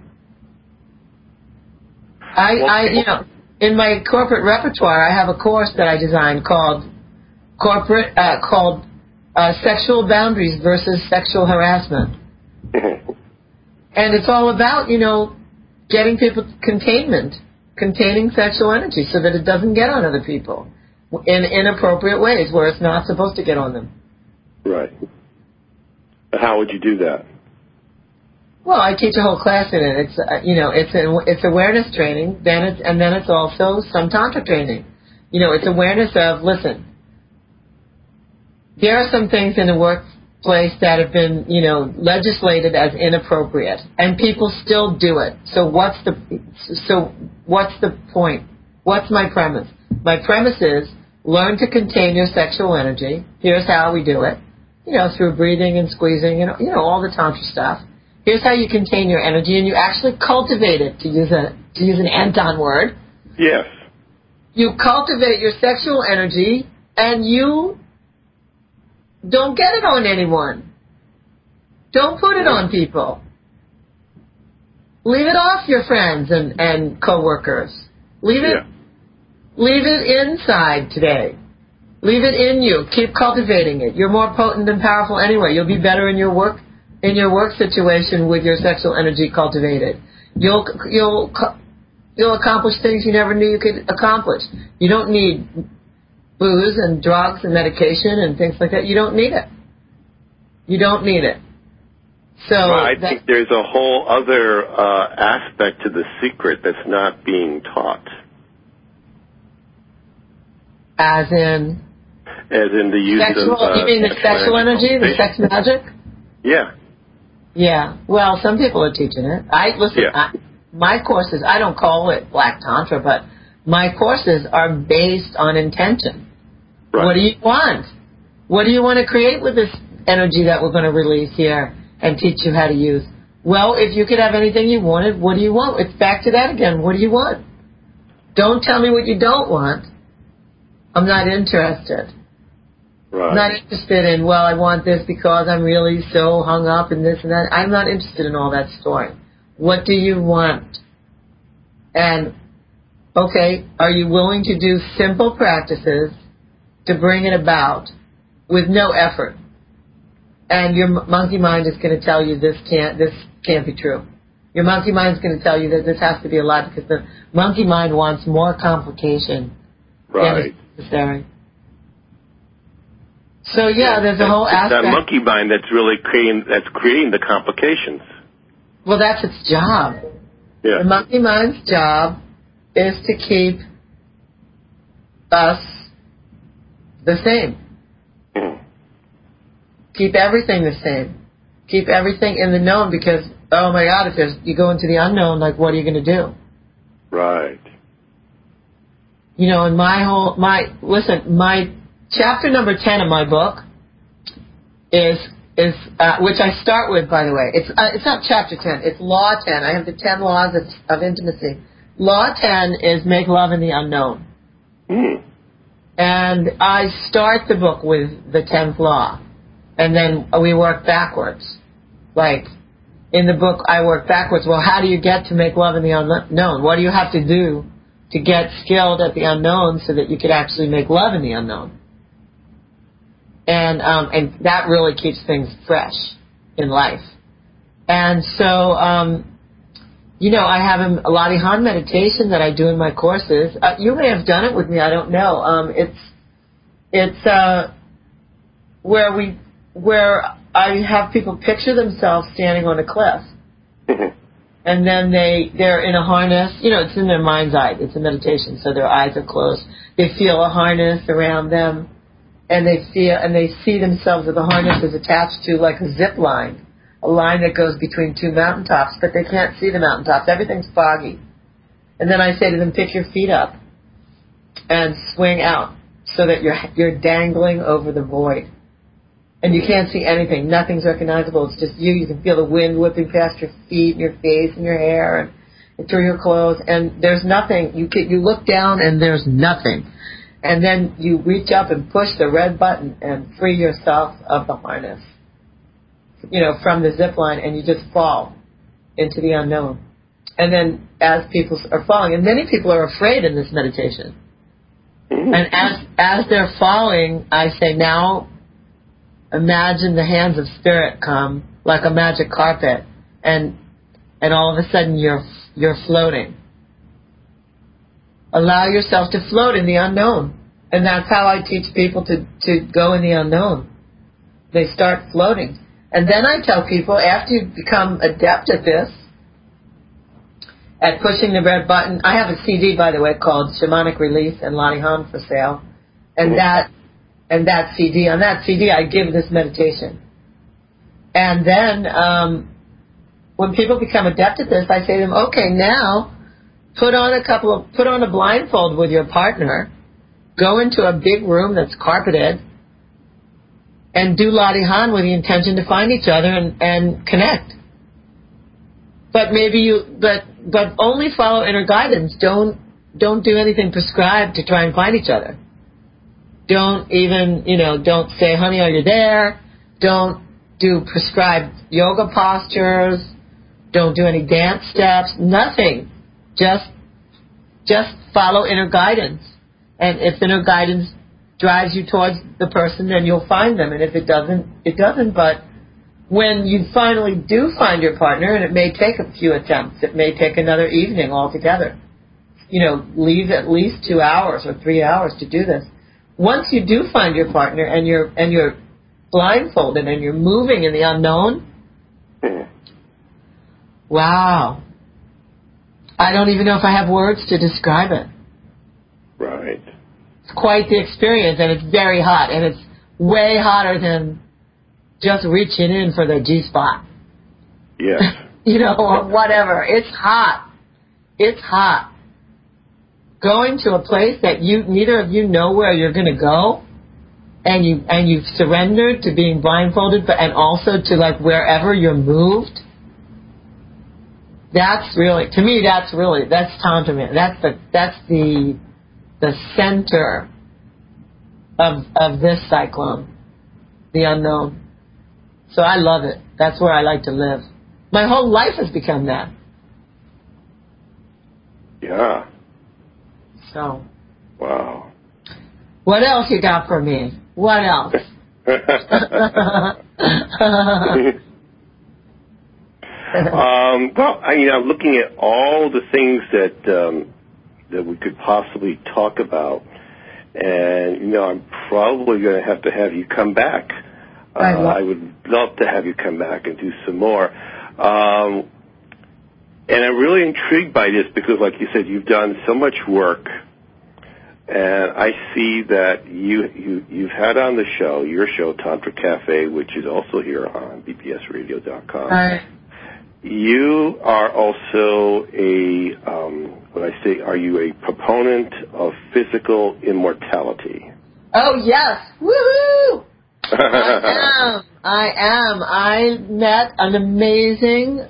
[SPEAKER 2] In my corporate repertoire, I have a course that I designed called Sexual Boundaries versus Sexual Harassment. And it's all about, getting people containing sexual energy so that it doesn't get on other people in inappropriate ways where it's not supposed to get on them.
[SPEAKER 1] Right. How would you do that?
[SPEAKER 2] Well, I teach a whole class in it. It's awareness training, then it's also some Tantra training. It's awareness of, listen, there are some things in the workplace that have been, legislated as inappropriate, and people still do it. So what's the point? What's my premise? My premise is learn to contain your sexual energy. Here's how we do it. Through breathing and squeezing and, all the Tantra stuff. Here's how you contain your energy, and you actually cultivate it, to use an Anton word.
[SPEAKER 1] Yes.
[SPEAKER 2] You cultivate your sexual energy, and you don't get it on anyone. Don't put it on people. Leave it off your friends and coworkers. Leave it inside today. Leave it in you. Keep cultivating it. You're more potent and powerful anyway. You'll be better in your work situation with your sexual energy cultivated. You'll accomplish things you never knew you could accomplish. You don't need booze and drugs and medication and things like that. You don't need it. You don't need it. So
[SPEAKER 1] I think there's a whole other aspect to the secret that's not being taught.
[SPEAKER 2] As in
[SPEAKER 1] the use
[SPEAKER 2] sexual,
[SPEAKER 1] of...
[SPEAKER 2] you mean the sexual energy, the sex magic?
[SPEAKER 1] Yeah.
[SPEAKER 2] Yeah. Well, some people are teaching it. My courses, I don't call it Black Tantra, but my courses are based on intention. Right. What do you want? What do you want to create with this energy that we're going to release here and teach you how to use? Well, if you could have anything you wanted, what do you want? It's back to that again. What do you want? Don't tell me what you don't want. I'm not interested. Right. I'm not interested in, well, I want this because I'm really so hung up in this and that. I'm not interested in all that story. What do you want? And, okay, are you willing to do simple practices to bring it about with no effort? And your monkey mind is going to tell you this can't be true. Your monkey mind is going to tell you that this has to be a lie because the monkey mind wants more complication than is necessary. So there's a whole aspect.
[SPEAKER 1] That monkey mind that's really creating the complications.
[SPEAKER 2] Well, that's its job.
[SPEAKER 1] Yeah.
[SPEAKER 2] The monkey mind's job is to keep us the same. Keep everything the same. Keep everything in the known because, oh my God, if you go into the unknown, like what are you going to do?
[SPEAKER 1] Right.
[SPEAKER 2] You know, and my chapter number 10 of my book is which I start with, by the way. It's not chapter 10. It's law 10. I have the 10 laws of intimacy. Law 10 is make love in the unknown. And I start the book with the 10th law. And then we work backwards. Like, in the book, I work backwards. Well, how do you get to make love in the unknown? What do you have to do to get skilled at the unknown so that you could actually make love in the unknown? And that really keeps things fresh in life. And so, I have a Latihan meditation that I do in my courses. You may have done it with me. I don't know. It's where I have people picture themselves standing on a cliff. And then they're in a harness. It's in their mind's eye. It's a meditation, so their eyes are closed. They feel a harness around them. And they see themselves with the harness is attached to like a zip line, a line that goes between two mountaintops, but they can't see the mountaintops. Everything's foggy. And then I say to them, pick your feet up and swing out so that you're dangling over the void. And you can't see anything. Nothing's recognizable. It's just you. You can feel the wind whipping past your feet and your face and your hair and through your clothes. And there's nothing. You look down and there's nothing. And then you reach up and push the red button and free yourself of the harness, from the zip line, and you just fall into the unknown. And then as people are falling, and many people are afraid in this meditation, and as they're falling, I say, now imagine the hands of spirit come like a magic carpet, and all of a sudden you're floating. Allow yourself to float in the unknown. And that's how I teach people to go in the unknown. They start floating. And then I tell people, after you become adept at this, at pushing the red button, I have a CD, by the way, called Shamanic Release and Latihan for sale. And that CD, on that CD, I give this meditation. And then, when people become adept at this, I say to them, okay, now, put on a blindfold with your partner, go into a big room that's carpeted, and do Latihan with the intention to find each other and connect. But but only follow inner guidance. Don't do anything prescribed to try and find each other. Don't even, don't say, honey, are you there? Don't do prescribed yoga postures. Don't do any dance steps. Nothing. Just follow inner guidance. And if inner guidance drives you towards the person, then you'll find them. And if it doesn't, it doesn't. But when you finally do find your partner, and it may take a few attempts, it may take another evening altogether. Leave at least 2 hours or 3 hours to do this. Once you do find your partner and you're blindfolded and you're moving in the unknown, wow. I don't even know if I have words to describe it.
[SPEAKER 1] Right.
[SPEAKER 2] It's quite the experience, and it's very hot, and it's way hotter than just reaching in for the G-spot.
[SPEAKER 1] Yes.
[SPEAKER 2] Or whatever. It's hot. It's hot. Going to a place that neither of you know where you're going to go, and you've surrendered to being blindfolded, and also to like wherever you're moved. That's really, to me, that's Tantra, man. That's the center of this cyclone, the unknown. So I love it. That's where I like to live. My whole life has become that.
[SPEAKER 1] Yeah.
[SPEAKER 2] So.
[SPEAKER 1] Wow.
[SPEAKER 2] What else you got for me? What else?
[SPEAKER 1] Well, I'm looking at all the things that we could possibly talk about, and I'm probably going to have you come back. I would love to have you come back and do some more. And I'm really intrigued by this because, like you said, you've done so much work, and I see that you've had on the show, your show, Tantra Cafe, which is also here on BPSradio.com.
[SPEAKER 2] Right.
[SPEAKER 1] You are also are you a proponent of physical immortality?
[SPEAKER 2] Oh, yes. Woohoo! I am. I met an amazing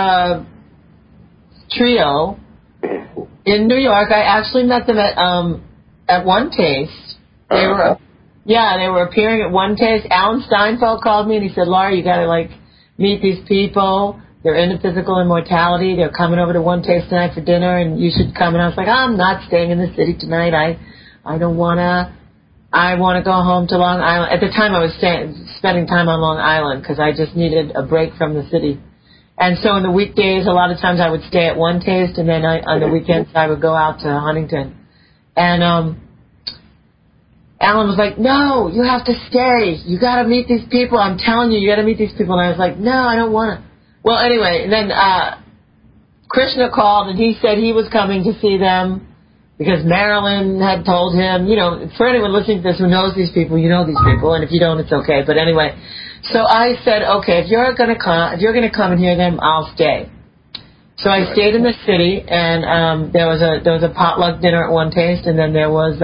[SPEAKER 2] trio in New York. I actually met them at One Taste. They were appearing at One Taste. Alan Steinfeld called me and he said, "Laura, you got to meet these people. They're into physical immortality. They're coming over to One Taste tonight for dinner, and you should come." And I was like, "I'm not staying in the city tonight. I don't want to. I want to go home to Long Island." At the time, I was spending time on Long Island because I just needed a break from the city. And so in the weekdays, a lot of times I would stay at One Taste, and then on the weekends I would go out to Huntington. And Alan was like, "No, you have to stay. You got to meet these people. I'm telling you, you got to meet these people." And I was like, "No, I don't want to." Well, anyway, and then Krishna called, and he said he was coming to see them because Marilyn had told him, for anyone listening to this who knows these people, you know these people, and if you don't, it's okay. But anyway, so I said, okay, if you're going to come and hear them, I'll stay. So I stayed in the city, and there was a potluck dinner at One Taste, and then there was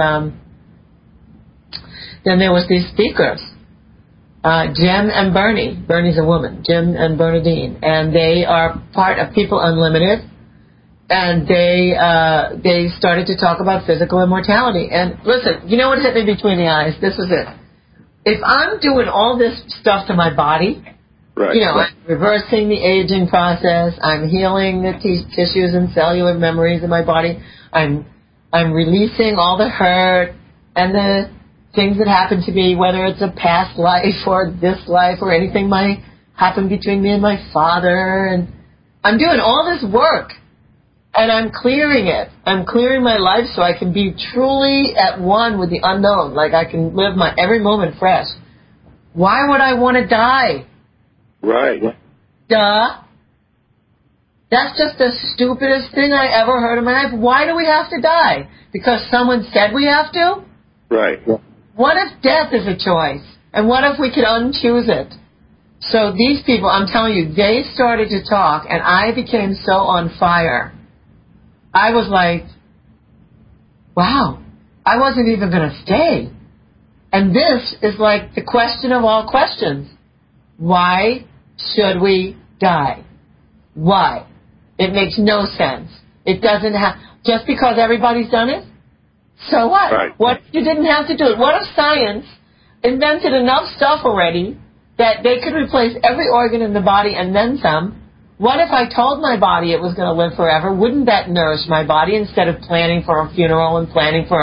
[SPEAKER 2] these speakers. Jim and Bernie. Bernie's a woman. Jim and Bernadine. And they are part of People Unlimited. And they started to talk about physical immortality. And listen, you know what hit me between the eyes? This was it. If I'm doing all this stuff to my body, I'm reversing the aging process, I'm healing the tissues and cellular memories in my body, I'm releasing all the hurt and the things that happen to me, whether it's a past life or this life or anything might happen between me and my father. And I'm doing all this work, and I'm clearing it. I'm clearing my life so I can be truly at one with the unknown, like I can live my every moment fresh. Why would I want to die?
[SPEAKER 1] Right.
[SPEAKER 2] Duh. That's just the stupidest thing I ever heard in my life. Why do we have to die? Because someone said we have to?
[SPEAKER 1] Right.
[SPEAKER 2] What if death is a choice? And what if we could unchoose it? So these people, I'm telling you, they started to talk, and I became so on fire. I was like, wow, I wasn't even going to stay. And this is like the question of all questions. Why should we die? Why? It makes no sense. It doesn't have, just because everybody's done it? So what?
[SPEAKER 1] Right.
[SPEAKER 2] What if you didn't have to do it? What if science invented enough stuff already that they could replace every organ in the body and then some? What if I told my body it was going to live forever? Wouldn't that nourish my body instead of planning for a funeral and planning for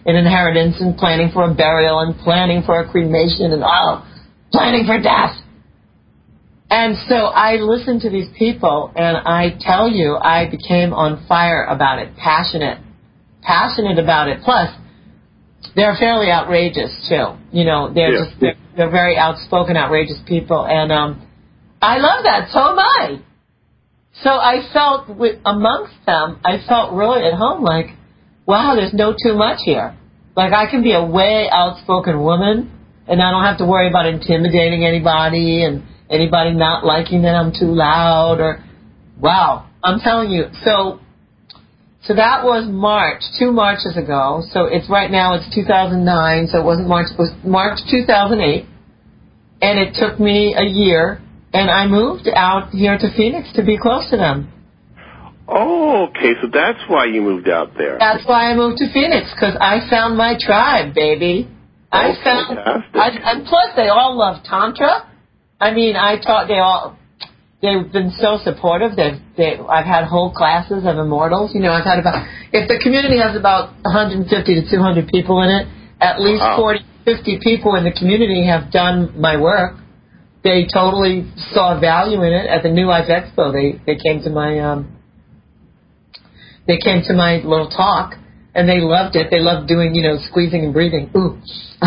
[SPEAKER 2] an inheritance and planning for a burial and planning for a cremation and planning for death. And so I listened to these people, and I tell you, I became on fire about it, passionate about it. Plus, they're fairly outrageous too. You know, they're very outspoken, outrageous people, and I love that. So am I. So I felt amongst them, I felt really at home. Like, wow, there's no too much here. Like, I can be a way outspoken woman, and I don't have to worry about intimidating anybody and anybody not liking that I'm too loud. Or wow, I'm telling you. So that was March, 2 Marches ago. So it's right now, it's 2009, so it wasn't March, it was March 2008. And it took me a year, and I moved out here to Phoenix to be close to them.
[SPEAKER 1] Oh, okay, so that's why you moved out there.
[SPEAKER 2] That's why I moved to Phoenix, because I found my tribe, baby.
[SPEAKER 1] Fantastic.
[SPEAKER 2] And plus they all love Tantra. I mean, they've been so supportive. I've had whole classes of immortals. You know, if the community has about 150 to 200 people in it, at least 40, 50 people in the community have done my work. They totally saw value in it. At the New Life Expo, they came to my little talk, and they loved it. They loved doing, squeezing and breathing. Ooh.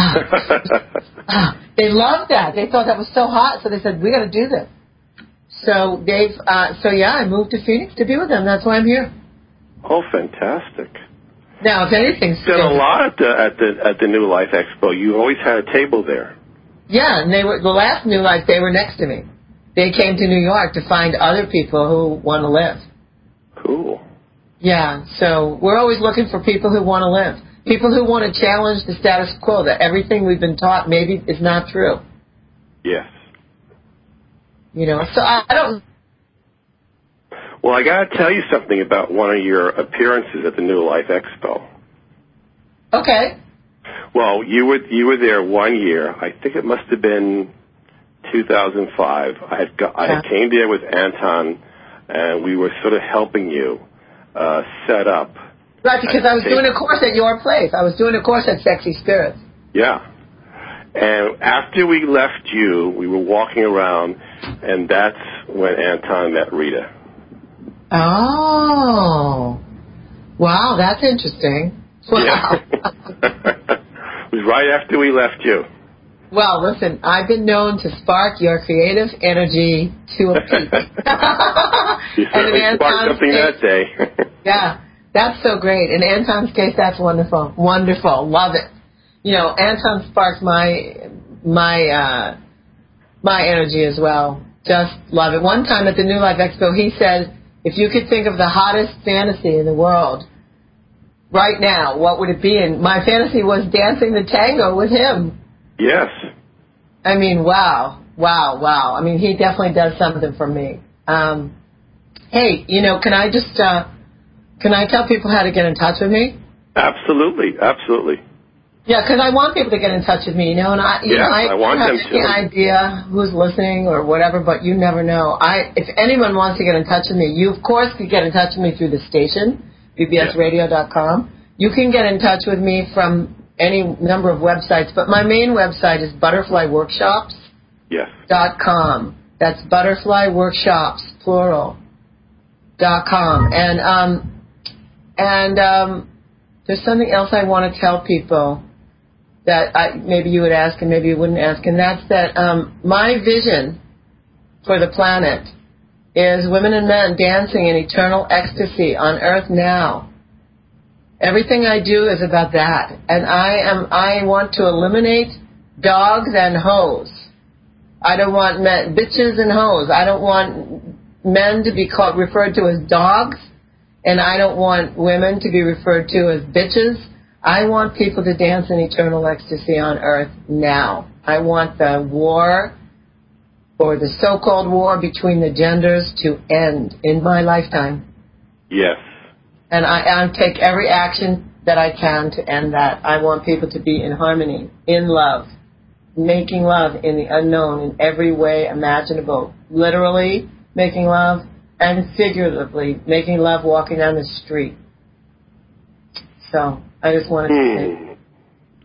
[SPEAKER 2] They loved that. They thought that was so hot, so they said, we got to do this. So I moved to Phoenix to be with them. That's why I'm here.
[SPEAKER 1] Oh, fantastic.
[SPEAKER 2] Now, if anything's
[SPEAKER 1] done a lot at the New Life Expo. You always had a table there.
[SPEAKER 2] Yeah, and the last New Life, they were next to me. They came to New York to find other people who want to live.
[SPEAKER 1] Cool.
[SPEAKER 2] Yeah, so we're always looking for people who want to live. People who want to challenge the status quo, that everything we've been taught maybe is not true.
[SPEAKER 1] Yes.
[SPEAKER 2] So I don't...
[SPEAKER 1] Well, I got to tell you something about one of your appearances at the New Life Expo.
[SPEAKER 2] Okay.
[SPEAKER 1] Well, you were there 1 year. I think it must have been 2005. I came there with Anton, and we were sort of helping you set up.
[SPEAKER 2] Right, because I was doing a course at your place. I was doing a course at Sexy Spirits.
[SPEAKER 1] Yeah. And after we left you, we were walking around, and that's when Anton met Rita.
[SPEAKER 2] Oh. Wow, that's interesting. Wow.
[SPEAKER 1] Yeah. It was right after we left you.
[SPEAKER 2] Well, listen, I've been known to spark your creative energy to a peak.
[SPEAKER 1] You certainly sparked something that day.
[SPEAKER 2] Yeah, that's so great. In Anton's case, that's wonderful. Wonderful. Love it. Anton sparks my energy as well. Just love it. One time at the New Life Expo, he said, if you could think of the hottest fantasy in the world right now, what would it be? And my fantasy was dancing the tango with him.
[SPEAKER 1] Yes.
[SPEAKER 2] I mean, wow. I mean, he definitely does something for me. Hey, can I tell people how to get in touch with me?
[SPEAKER 1] Absolutely.
[SPEAKER 2] Yeah, because I want people to get in touch with me, and I
[SPEAKER 1] want
[SPEAKER 2] don't have
[SPEAKER 1] them
[SPEAKER 2] any idea who's listening or whatever, but you never know. If anyone wants to get in touch with me, you, of course, can get in touch with me through the station, bbsradio.com. You can get in touch with me from any number of websites, but my main website is butterflyworkshops.com.
[SPEAKER 1] Yes.
[SPEAKER 2] That's butterflyworkshops, plural, .com. And there's something else I want to tell people that maybe you would ask and maybe you wouldn't ask, and that's that my vision for the planet is women and men dancing in eternal ecstasy on Earth now. Everything I do is about that, and I want to eliminate dogs and hoes. I don't want bitches and hoes. I don't want men to be referred to as dogs, and I don't want women to be referred to as bitches. I want people to dance in eternal ecstasy on Earth now. I want the war, or the so-called war between the genders, to end in my lifetime.
[SPEAKER 1] Yes.
[SPEAKER 2] And I take every action that I can to end that. I want people to be in harmony, in love, making love in the unknown in every way imaginable. Literally making love, and figuratively making love walking down the street. So I just wanted to say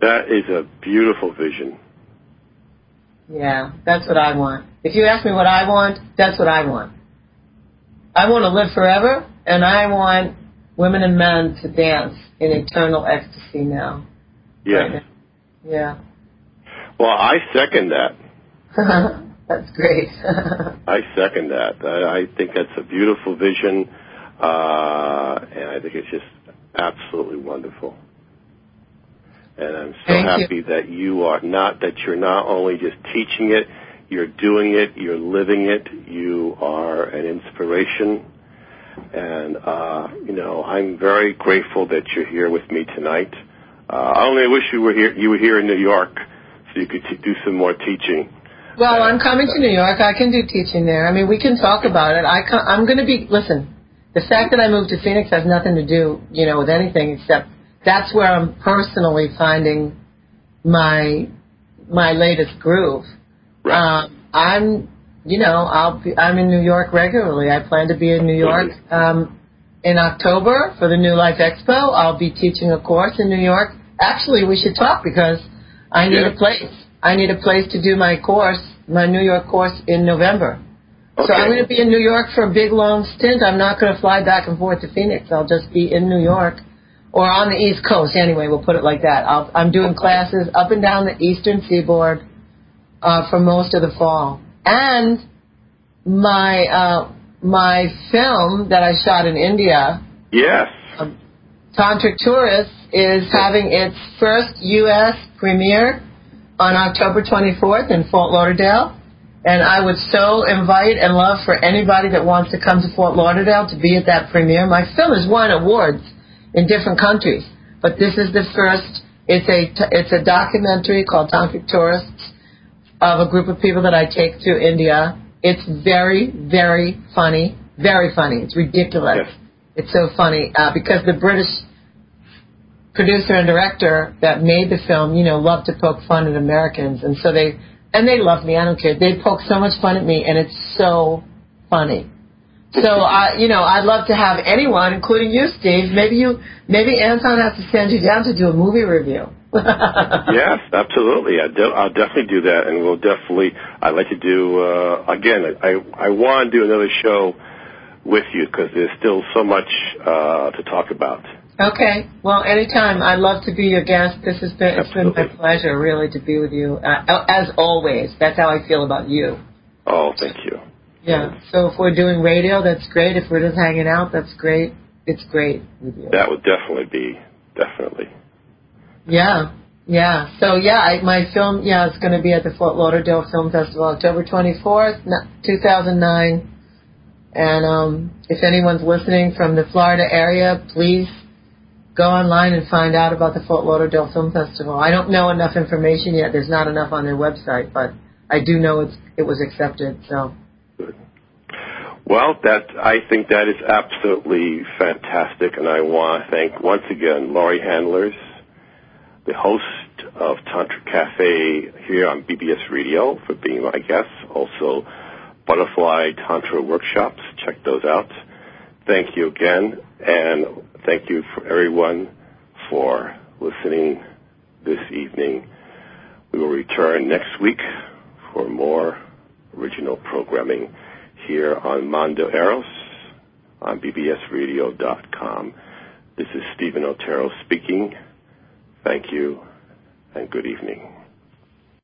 [SPEAKER 1] That is a beautiful vision.
[SPEAKER 2] Yeah, that's what I want. If you ask me what I want, that's what I want. I want to live forever, and I want women and men to dance in eternal ecstasy now.
[SPEAKER 1] Yes.
[SPEAKER 2] Right now. Yeah.
[SPEAKER 1] Well, I second that.
[SPEAKER 2] That's great.
[SPEAKER 1] I second that. I think that's a beautiful vision, and I think it's just absolutely wonderful. And I'm so happy that you're not only just teaching it, you're doing it, you're living it, you are an inspiration. And, I'm very grateful that you're here with me tonight. I only wish you were here in New York so you could do some more teaching.
[SPEAKER 2] Well, I'm coming to New York. I can do teaching there. I mean, we can talk about it. I'm going to listen, the fact that I moved to Phoenix has nothing to do, with anything except that's where I'm personally finding my latest groove.
[SPEAKER 1] Right.
[SPEAKER 2] I'm in New York regularly. I plan to be in New York in October for the New Life Expo. I'll be teaching a course in New York. Actually, we should talk because I need a place. I need a place to do my course, my New York course in November. Okay. So I'm going to be in New York for a big, long stint. I'm not going to fly back and forth to Phoenix. I'll just be in New York or on the East Coast. Anyway, we'll put it like that. I'm doing classes up and down the Eastern Seaboard for most of the fall. And my film that I shot in India,
[SPEAKER 1] yes,
[SPEAKER 2] Tantric Tourist, is having its first U.S. premiere on October 24th in Fort Lauderdale. And I would so invite and love for anybody that wants to come to Fort Lauderdale to be at that premiere. My film has won awards in different countries, but this is the first. It's a documentary called Tantric Tourists of a group of people that I take to India. It's very, very funny. Very funny. It's ridiculous. Yes. It's so funny because the British producer and director that made the film, love to poke fun at Americans, and so they love me. I don't care. They poke so much fun at me, and it's so funny. So I'd love to have anyone, including you, Steve. Maybe Anton has to send you down to do a movie review.
[SPEAKER 1] Yes, absolutely. I'll definitely do that, and I'd like to do again. I want to do another show with you because there's still so much to talk about.
[SPEAKER 2] Okay. Well, anytime. I'd love to be your guest. It's been my pleasure, really, to be with you. As always. That's how I feel about you.
[SPEAKER 1] Oh, thank you.
[SPEAKER 2] Yeah. So if we're doing radio, that's great. If we're just hanging out, that's great. It's great with you.
[SPEAKER 1] That would definitely.
[SPEAKER 2] Yeah. Yeah. So, my film, is going to be at the Fort Lauderdale Film Festival, October 24th, 2009. And if anyone's listening from the Florida area, please go online and find out about the Fort Lauderdale Film Festival. I don't know enough information yet. There's not enough on their website, but I do know it was accepted. So.
[SPEAKER 1] Good. Well, I think that is absolutely fantastic, and I want to thank once again Laurie Handlers, the host of Tantra Cafe here on BBS Radio, for being my guest. Also, Butterfly Tantra Workshops. Check those out. Thank you again, and thank you for everyone for listening this evening. We will return next week for more original programming here on Mondo Eros on bbsradio.com. This is Stephen Otero speaking. Thank you, and good evening.